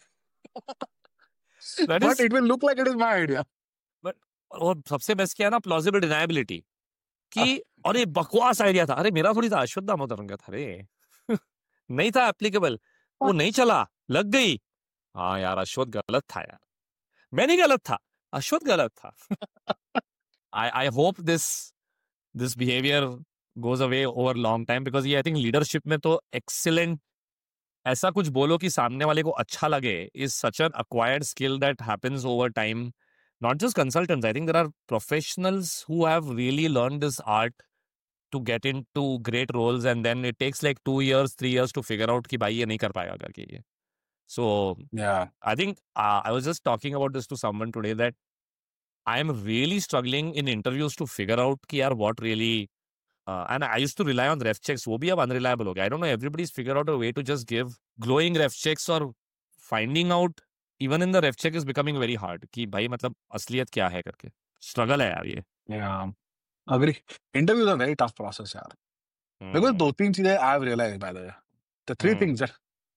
But it will look like it is my idea. But और सबसे best क्या है ना, plausible deniability. कि अरे बकवास आइडिया था. अरे मेरा थोड़ी था, अश्वत्थ दामोदरन का था रे. नहीं था applicable. वो नहीं चला, लग गई. हाँ यार अश्वत्थ गलत था यार. मैं नहीं गलत था, अश्वत्थ गलत था. I hope this behavior goes away over long time, because ये I think leadership में तो excellent, ऐसा कुछ बोलो कि सामने वाले को अच्छा लगे is such an acquired skill that happens over time. Not just consultants, I think there are professionals who have really learned this art to get into great roles, and then it takes like 2 years, 3 years to figure out कि भाई ये नहीं कर पाएगा करके ये. So yeah, I think I was just talking about this to someone today that I am really struggling in interviews to figure out कि यार what really, and I used to rely on ref checks. वो भी अब unreliable हो गया. I don't know, everybody's figured out a way to just give glowing ref checks, or finding out even in the ref check is becoming very hard कि भाई मतलब असलियत क्या है करके. Struggle है यार ये. Yeah, agree. Interviews are a very tough process, yaar. Because Hmm. 2-3 चीजें I've realized, by the way. The three Hmm. things that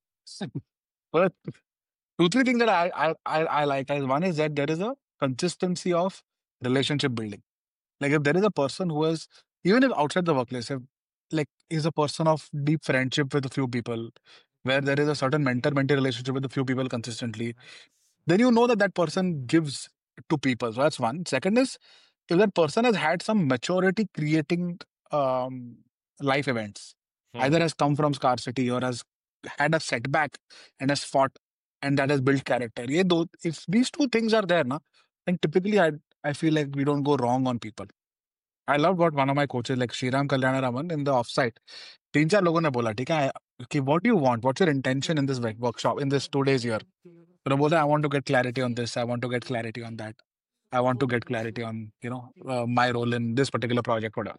first, 2-3 things that I like is one is that there is a consistency of relationship building. Like if there is a person who is, even if outside the workplace, if like is a person of deep friendship with a few people, where there is a certain mentor-mentee relationship with a few people consistently, then you know that that person gives to people. So that's one. Second is if that person has had some maturity creating um, life events, either Hmm. has come from scarcity or has had a setback and has fought and that has built character. Yeah, though, if these two things are there, na, then typically I feel like we don't go wrong on people. I loved what one of my coaches like Shriram Kalyana Raman in the offsite, 3-4 लोगों ने बोला ठीक है कि what do you want? What's your intention in this workshop in this 2 days here? तो बोलता I want to get clarity on this. I want to get clarity on that. I want to get clarity on my role in this particular project. Whatever.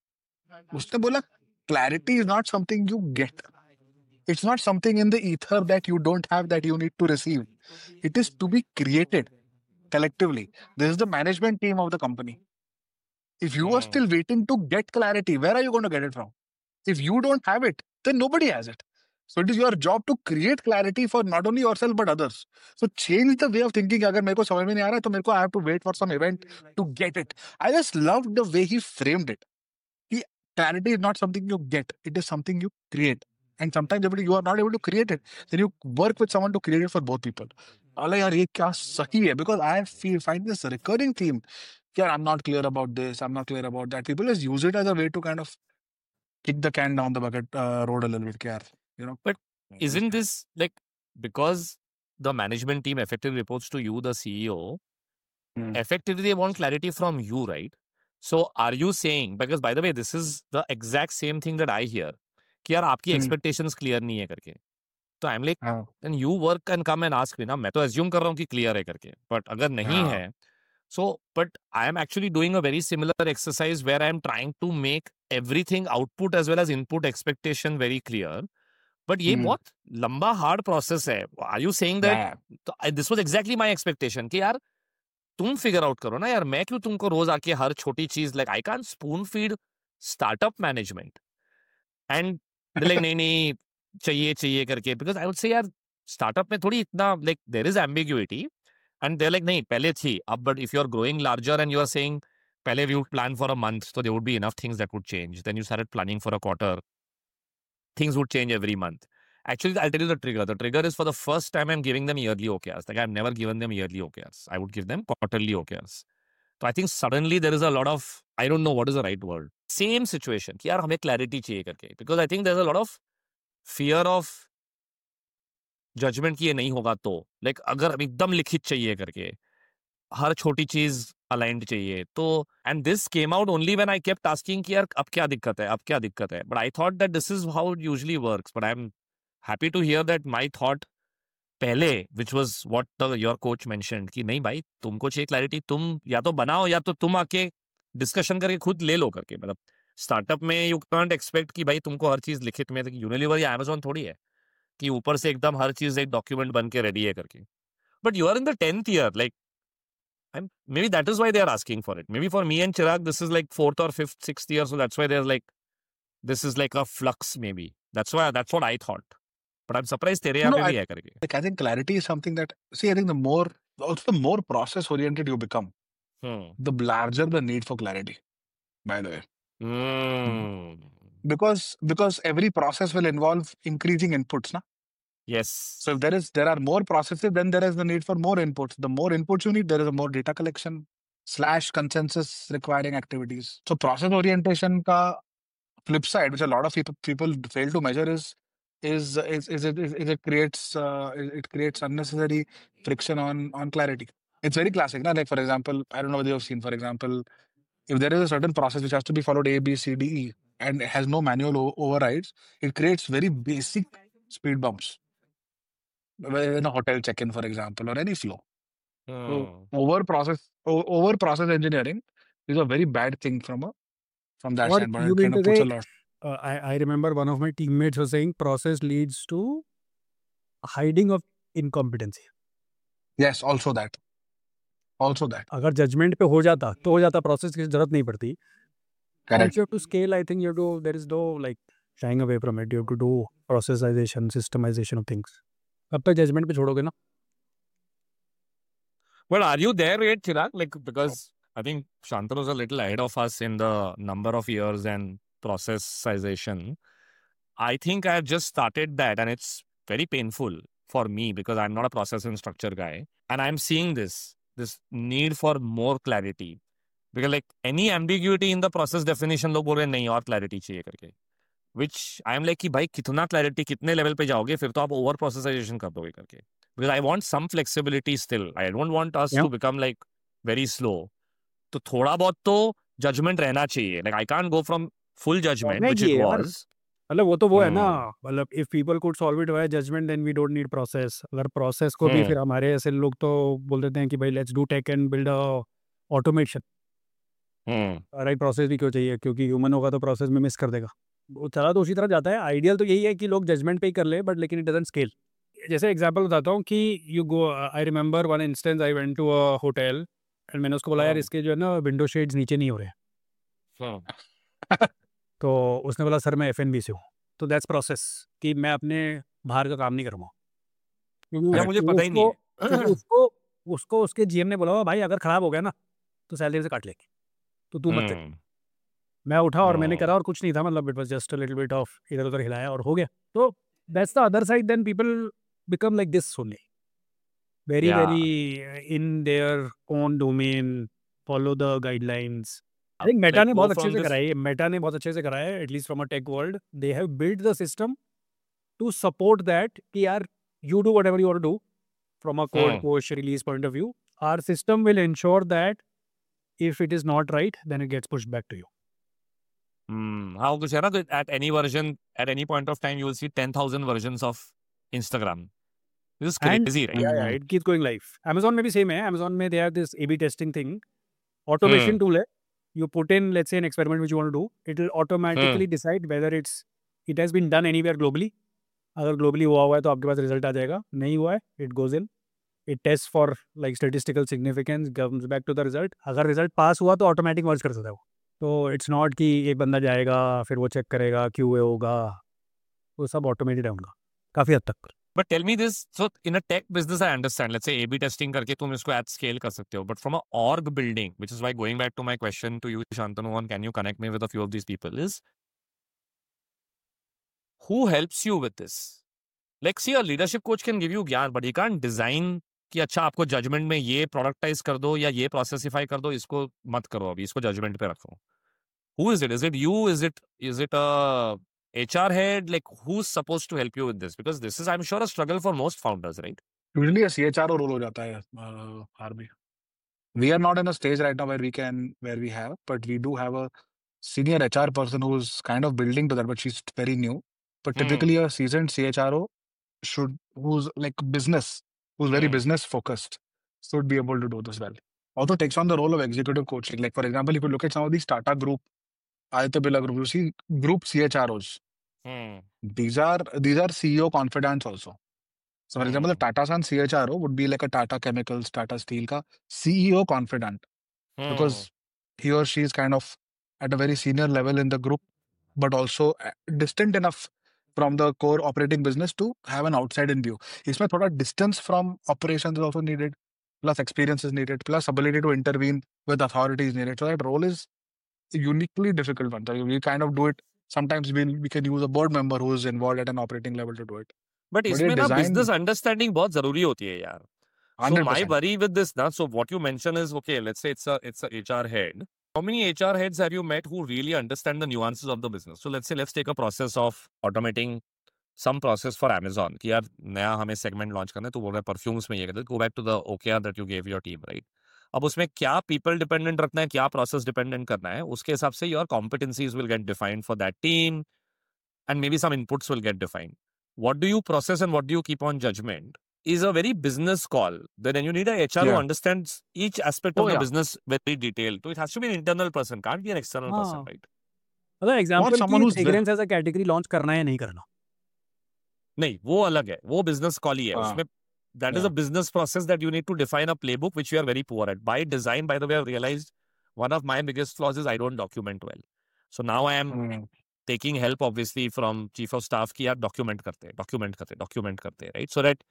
उसने बोला clarity is not something you get. It's not something in the ether that you don't have that you need to receive. It is to be created collectively. This is the management team of the company. If you are Hmm. still waiting to get clarity, where are you going to get it from? If you don't have it, then nobody has it. So it is your job to create clarity for not only yourself but others. So change the way of thinking. अगर मेरे को समझ में नहीं आ रहा है तो मेरे को I have to wait for some event to get it. I just loved the way he framed it. कि clarity is not something you get; it is something you create. And sometimes if you are not able to create it, then you work with someone to create it for both people. अरे यार ये क्या सही है? Because I find this recurring theme. Yeah, I'm not clear about this. I'm not clear about that. People just use it as a way to kind of kick the can down the bucket road a little bit. Yeah, you know. But isn't this like because the management team effectively reports to you, the CEO, Hmm. effectively they want clarity from you, right? So are you saying, because by the way, this is the exact same thing that I hear, कि यार आपकी Hmm. expectations clear नहीं है करके. तो I'm like, हाँ, then you work and come and ask me ना, मैं तो assume कर रहा हूँ कि clear है करके. But अगर नहीं हाँ. है, so, but I am actually doing a very similar exercise where I am trying to make everything output as well as input expectation very clear. But ये Hmm. बहुत लंबा hard process है. Are you saying that? Yeah. तो this was exactly my expectation कि यार तुम figure out करो ना यार मैं क्यों तुमको रोज आके हर छोटी चीज like I can't spoon feed startup management and they're like नहीं नहीं चाहिए चाहिए करके because I would say यार startup में थोड़ी इतना like there is ambiguity and they're like नहीं पहले थी अब but if you're growing larger and you're saying पहले we would plan for a month so there would be enough things that would change then you started planning for a quarter things would change every month. Actually, I'll tell you the trigger. The trigger is for the first time I'm giving them yearly OKRs. Like I've never given them yearly OKRs. I would give them quarterly OKRs. So I think suddenly there is a lot of, I don't know what is the right word. Same situation. कि यार हमें clarity चाहिए करके. Because I think there's a lot of fear of judgment कि ये नहीं होगा तो. Like अगर एकदम लिखित चाहिए करके. हर छोटी चीज aligned चाहिए. तो and this came out only when I kept asking कि यार अब क्या दिक्कत है? अब क्या दिक्कत है? But I thought that this is how it usually works. But I'm happy to hear that my thought पहले which was what your coach mentioned कि नहीं भाई तुमको चाहिए क्लैरिटी तुम या तो बनाओ या तो तुम आके डिस्कशन करके खुद ले लो करके मतलब स्टार्टअप में यू कांट एक्सपेक्ट कि भाई तुमको हर चीज लिखित में यूनिलीवर या अमेजोन थोड़ी है कि ऊपर से एकदम हर चीज एक डॉक्यूमेंट बन के रेडी है करके but you are in the 10th year like maybe that is why they are asking for it. Maybe for me and Chirag, this is like 4th or 5th, 6th year. So that's why they're like, this is like a flux maybe. That's what I thought. But I'm surprised तेरे No, यहाँ no. पे I भी है करके. like. I think clarity is something that see. I think the more process oriented you become, Hmm. the larger the need for clarity. By the way, Hmm. because every process will involve increasing inputs, na? Yes. So if there are more processes, then there is the need for more inputs. The more inputs you need, there is a more data collection / consensus requiring activities. So process orientation ka flip side, which a lot of people fail to measure, is it creates unnecessary friction on clarity. It's very classic, na? Like for example, I don't know whether you've seen. For example, if there is a certain process which has to be followed A, B, C, D, E, and it has no manual overrides, it creates very basic speed bumps in a hotel check-in, for example, or any flow. So Hmm. over process engineering is a very bad thing from that Or standpoint. you It mean kind of to puts a say, lot. I remember one of my teammates was saying process leads to hiding of incompetency. Yes, also that. Also that. अगर judgement पे हो जाता तो हो जाता, process की जरूरत नहीं पड़ती. Correct. Once you have to scale, I think you have to, there is no like shying away from it. You have to do processization, systemization of things. कब तक जजमेंट पे छोड़ोगे ना? Well, are you there yet, Chirag? Like, because I think Shantanu was a little ahead of us in the number of years and processization. I think I have just started that, and it's very painful for me because I'm not a process and structure guy. And I'm seeing this need for more clarity. Because like any ambiguity in the process definition, लोग बोल रहे हैं नहीं और clarity चाहिए करके. Which I am like कि भाई कितना clarity कितने level पे जाओगे फिर तो आप over processization कर दोगे करके. Because I want some flexibility still. I don't want us Yeah. to become like very slow. तो थोड़ा बहुत तो judgment रहना चाहिए. Like I can't go from full judgment, which it was. मतलब वो तो वो है ना, मतलब if people could solve it via judgment then we don't need process. अगर process को भी फिर हमारे ऐसे लोग तो बोल देते हैं कि भाई let's do tech and build a automation. Right, process भी क्यों चाहिए? क्योंकि ह्यूमन होगा तो प्रोसेस में मिस कर देगा. वो चला तो उसी तरह जाता है. आइडियल तो यही है कि लोग जजमेंट पे ही कर ले, बट लेकिन इट डजंट स्केल. जैसे एग्जांपल बताता हूँ कि you go, I remember one instance, I went to a hotel and मैंने उसको बोला यार इसके जो है ना विंडो शेड्स नीचे नहीं हो रहे. तो उसने बोला सर मैं F&B से हूँ. तो दैट्स प्रोसेस कि मैं अपने बाहर का काम नहीं करूँगा. यार मुझे पता ही नहीं है. उसको उसके जीएम ने बोला भाई अगर खराब हो गया ना तो सैलरी से काट लेंगे, तो तू मत कर. मैं उठा और मैंने करा और कुछ नहीं था, मतलब it was just a little bit of इधर उधर हिलाया और हो गया. तो that's the other side. Then people become like this only, very very in their own domain, follow the guidelines. I think Meta ने बहुत अच्छे से करा है. मेटा ने बहुत अच्छे से करा है, at least from a tech world. They have build the system to support that कि यार you do whatever you want to do from a code push release point of view. Our system will ensure that if it is not right, then it gets pushed back to you. How कुछ है ना, at any version, at any point of time, you will see 10,000 versions of Instagram. This is crazy, right? Yeah, it keeps going live. Amazon में भी same है. Amazon में they have this A/B testing thing. Automation tool है. You put in, let's say, an experiment which you want to do. It will automatically decide whether it has been done anywhere globally. अगर globally हुआ है तो आपके पास result आ जाएगा. नहीं हुआ है, it goes in. It tests for like statistical significance, comes back to the result. अगर result pass हुआ तो automatic merge कर सकता है वो. तो it's not कि एक बंदा जाएगा फिर वो check करेगा QA होगा, वो सब automated है उनका काफी हद तक. But tell me this, so in a tech business I understand, let's say A/B testing करके तुम इसको at scale कर सकते हो, but from a org building, which is why going back to my question to you Shantanu on can you connect me with a few of these people, is who helps you with this? Like see, a leadership coach can give you ज्ञान, but he can't design कि अच्छा आपको judgement में ये प्रोडक्टाइज कर दो या ये प्रोसेसिफाई कर दो, इसको मत करो, अभी इसको जजमेंट पे रखो. Who is it? Is it you? Is it a HR head? Like who's supposed to help you with this? Because this is, I'm sure, a struggle for most founders, right? Usually a CHRO role हो जाता है, RB. We are not in a stage right now where we have, but we do have a senior HR person who's kind of building to that, but she's very new. But typically a seasoned CHRO who's like who's very business focused, should be able to do this well. Also takes on the role of executive coaching. Like for example, if you look at some of these Tata Group, Aditya Birla Group, you see group CHROs. These are CEO confidants also. So for example, the Tata San CHRO would be like a Tata Chemicals, Tata Steel ka CEO confidant, because he or she is kind of at a very senior level in the group, but also distant enough from the core operating business to have an outside-in view. इसमें थोड़ा distance from operations is also needed, plus experience is needed, plus ability to intervene with authority is needed. So that role is a uniquely difficult one. So we kind of do it. Sometimes we can use a board member who is involved at an operating level to do it. But इसमें ना business understanding बहुत जरूरी होती है यार. So my worry with this ना, so what you mention is, okay, let's say it's a HR head. How many HR heads have you met who really understand the nuances of the business? So let's say, let's take a process of automating some process for Amazon. कि यार नया हमें segment launch करना है, तो बोल रहा है perfumes में ये करते. Go back to the OKR that you gave your team, right? अब उसमें क्या people dependent रखना है, क्या process dependent करना है, उसके हिसाब से your competencies will get defined for that team, and maybe some inputs will get defined. What do you process and what do you keep on judgment is a very business call. Then you need a HR who understands each aspect of the business very detailed. So it has to be an internal person, can't be an external person, right? मतलब example की fragrance as a category launch करना है या नहीं करना, नहीं वो अलग है, वो बिजनेस कॉल ही है. उसमें That is a business process that you need to define a playbook, which we are very poor at. By design, by the way, I've realized one of my biggest flaws is I don't document well. So now I am taking help, obviously, from chief of staff ki yaar document karte, right? So that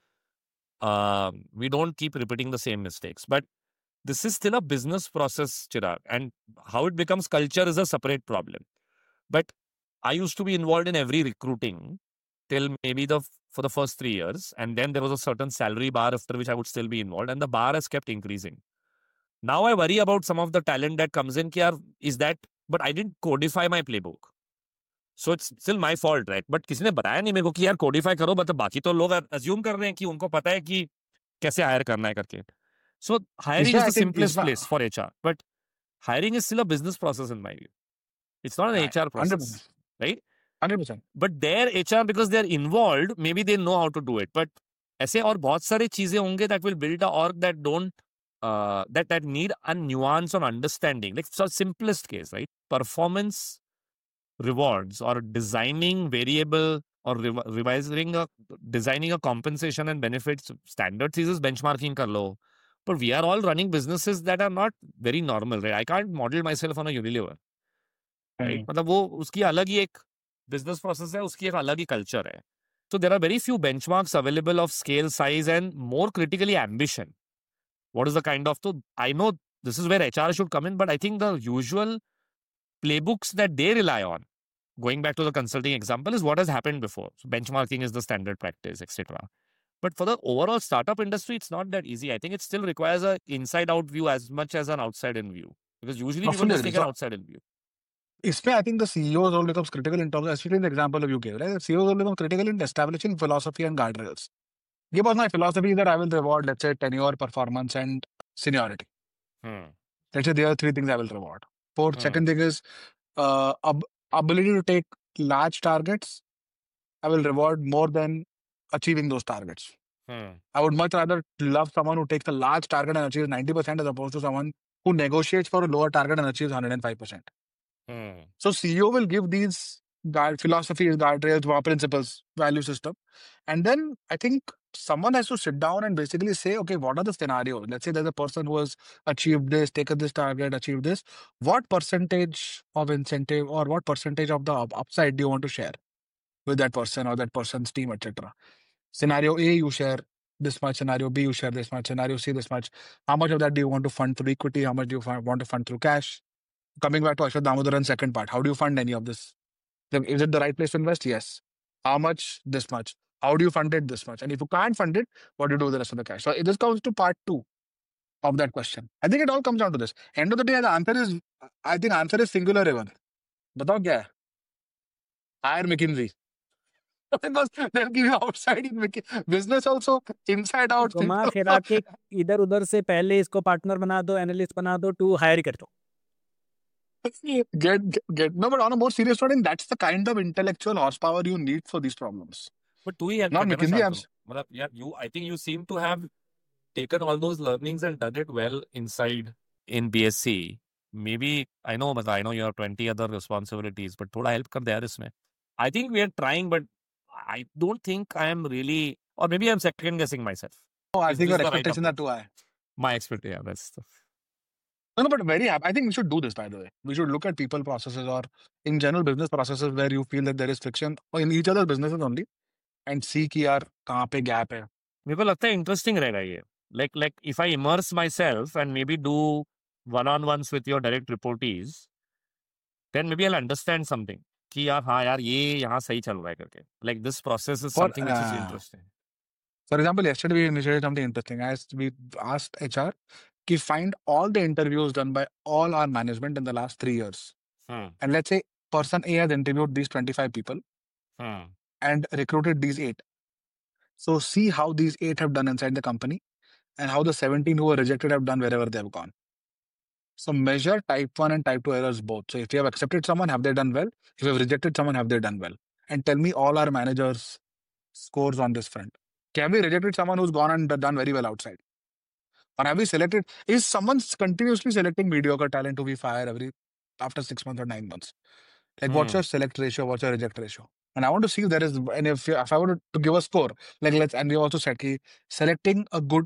we don't keep repeating the same mistakes. But this is still a business process, Chirag, and how it becomes culture is a separate problem. But I used to be involved in every recruiting till maybe for the first 3 years, and then there was a certain salary bar after which I would still be involved, and the bar has kept increasing. Now I worry about some of the talent that comes in. But I didn't codify my playbook. So it's still my fault, right? But किसी ने बताया नहीं मेरे को कि यार codify करो, but बाकी तो लोग assume कर रहे हैं कि उनको पता है कि कैसे hire करना है करके. So hiring is the simplest place for HR, but hiring is still a business process in my view. It's not an HR process, 100%. Right? 100%. But their HR, because they're involved, maybe they know how to do it. But ऐसे और बहुत सारे चीजें होंगे that will build a org that don't that need a nuance or understanding. Like so simplest case, right? Performance rewards or designing variable or designing a compensation and benefits standard thesis benchmarking kar lo. But we are all running businesses that are not very normal, right? I can't model myself on a Unilever, right? मतलब वो उसकी अलग ही एक business process है, उसकी एक अलग ही culture है. So there are very few benchmarks available of scale, size, and more critically ambition. What is the kind of, so I know this is where HR should come in, but I think the usual playbooks that they rely on, going back to the consulting example, is what has happened before. So benchmarking is the standard practice, etc. But for the overall startup industry, it's not that easy. I think it still requires an inside-out view as much as an outside-in view. Because usually people just take an outside-in view. इसमें I think the CEO's role becomes critical in terms of, especially in the example of you gave, right? The CEO's role becomes critical in establishing philosophy and guardrails. Give us my philosophy that I will reward, let's say, tenure, performance, and seniority. Let's say there are 3 things I will reward. Second thing is ability to take large targets. I will reward more than achieving those targets. I would much rather love someone who takes a large target and achieves 90% as opposed to someone who negotiates for a lower target and achieves 105%. So CEO will give these philosophies, guardrails, principles, value system. And then I think someone has to sit down and basically say, okay, what are the scenarios? Let's say there's a person who has achieved this, taken this target, achieved this. What percentage of incentive or what percentage of the upside do you want to share with that person or that person's team, etc.? Scenario A, you share this much. Scenario B, you share this much. Scenario C, this much. How much of that do you want to fund through equity? How much do you want to fund through cash? Coming back to Ashwath Damodaran's second part, how do you fund any of this? Is it the right place to invest? Yes. How much? This much. How do you fund it? This much. And if you can't fund it, what do you do with the rest of the cash? So this comes to part 2 of that question. I think it all comes down to this. End of the day, the answer is, I think answer is singular even. बताओ क्या है? Hire McKinsey. Because they'll give you outside in business also, inside out. घुमा फिरा के इधर उधर से पहले इसको पार्टनर बना दो, एनालिस्ट बना दो, टू हायर कर दो. Get no, but on a more serious note, and that's the kind of intellectual horsepower you need for these problems. But do you not McKinsey? I think you seem to have taken all those learnings and done it well inside in BSc. Maybe I know you have 20 other responsibilities, but thoda help kar de yaar isme. I think we are trying, but I don't think I am really, or maybe I'm second guessing myself. Oh, I think your expectations are too high. My expectation, yeah, that's stuff. No, but very happy. I think we should do this, by the way. We should look at people processes or in general business processes where you feel that there is friction or in each other's businesses only and see कि यार कहाँ पे gap है. मेरे को लगता है interesting रहेगा ये. Like if I immerse myself and maybe do one-on-ones with your direct reportees, then maybe I'll understand something. कि यार हाँ यार ये यहाँ सही चल रहा है करके. Like this process is something which is interesting. For example, yesterday we initiated something interesting. We asked HR to find all the interviews done by all our management in the last 3 years. And let's say person A has interviewed these 25 people and recruited these 8. So see how these 8 have done inside the company and how the 17 who were rejected have done wherever they have gone. So measure type 1 and type 2 errors both. So if you have accepted someone, have they done well? If you have rejected someone, have they done well? And tell me all our managers' scores on this front. Have we rejected someone who's gone and done very well outside? Or have we selected, is someone continuously selecting mediocre talent who we fire after 6 months or 9 months? Like what's your select ratio, what's your reject ratio? And I want to see if there is, and if I were to give a score, like and we also said कि selecting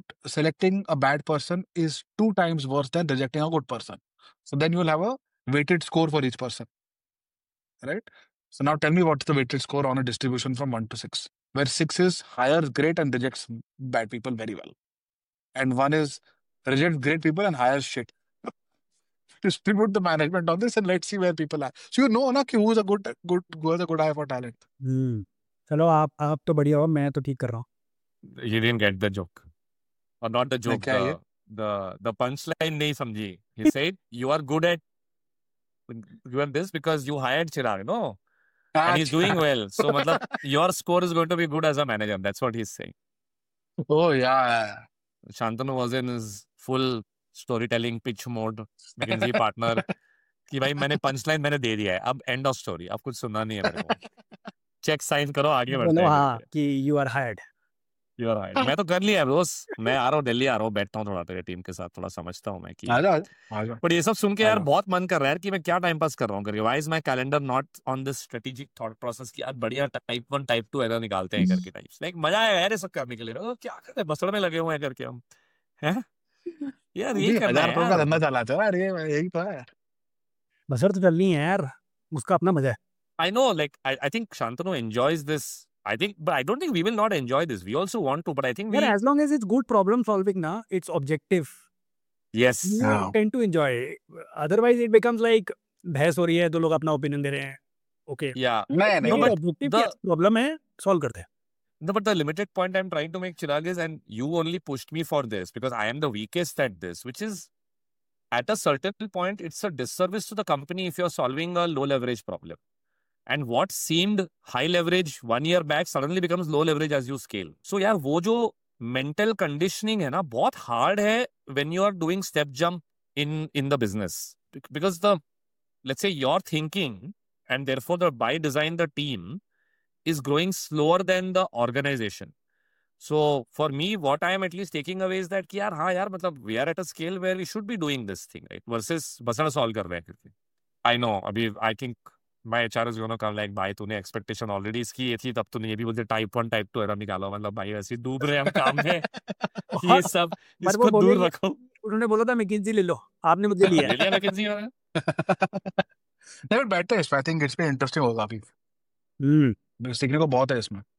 a bad person is 2 times worse than rejecting a good person. So then you will have a weighted score for each person, right? So now tell me what's the weighted score on a distribution from 1 to 6, where 6 is hires great and rejects bad people very well, and 1 is rejects great people and hires shit. Distribute the management on this and let's see where people are. So you know ना कि who has a good eye for talent. चलो आप तो बढ़िया हो, मैं तो ठीक कर रहा हूँ. He didn't get the joke. Or not the joke, क्या ये? the punchline नहीं समझी. He said, you are good at this because you hired Chirag, no? And he's doing well. So मतलब, your score is going to be good as a manager. That's what he's saying. Oh yeah. Shantanu was in his full storytelling pitch mode. McKinsey partner कि भाई मैंने punchline मैंने दे दिया है. अब end of story. अब कुछ सुनना नहीं है मेरे को. Check sign करो, आगे बढ़ते हैं. हाँ कि you are hired. You are right. मैं तो कर लिया है रोज. मैं आ रहा हूँ दिल्ली, आ रहा हूँ, बैठता हूँ थोड़ा तेरे टीम के साथ, थोड़ा समझता हूँ मैं कि. आजा. पर ये सब सुन के यार आजा. बहुत मन कर रहा है यार कि मैं क्या टाइम पास कर रहा हूँ करके. Why is my calendar not on this strategic thought process कि यार बढ़िया type 1 type 2 एरर निकालते हैं करके टाइप्स. लाइक मजा आएगा यार ये सब करने के लिए. क्या कर रहे हैं, बसड़ में लगे हुए हैं करके हम. हैं यार ये करना है 1000 करोड़ का यार. धंधा चलाते हो यार, ये यही तो है. बसर तो चलनी है यार, उसका अपना मजा है. I know, like I think Shantanu enjoys this. I think, but I don't think we will not enjoy this. We also want to, but I think we. यार as long as it's good problem solving ना, it's objective. Yes. You Yeah. tend to enjoy. Otherwise it becomes like बहस हो रही है, दो लोग अपना opinion दे रहे हैं. Okay. Yeah. नहीं No, but objective problem है, solve करते हैं. No, but the limited point I'm trying to make, Chirag, is, and you only pushed me for this because I am the weakest at this, which is at a certain point, it's a disservice to the company if you're solving a low leverage problem. And what seemed high leverage 1 year back suddenly becomes low leverage as you scale. So यार वो जो mental conditioning है ना, बहुत hard है when you are doing step jump in the business. Because let's say your thinking and therefore by design the team is growing slower than the organization. So for me, what I am at least taking away is that कि यार हाँ यार मतलब we are at a scale where we should be doing this thing, right? Versus Basna solve कर रहे हैं करके. I know, अभी I think my HR is going to come like भाई तूने expectation already इसकी ये थी, तब तूने ये भी बोलते type 1 type 2 एरर निकालो. मतलब भाई ऐसे डूब रहे हम काम में. ये सब इसको दूर रखो. उन्होंने बोला था McKinsey ले लो, आपने मुझे लिया. ले लिया McKinsey वाला. नहीं बट बैठते हैं इस पे. आई थिंक इट्स पे इंटरेस्टिंग होगा अभी. सीखने को बहुत है इसमें.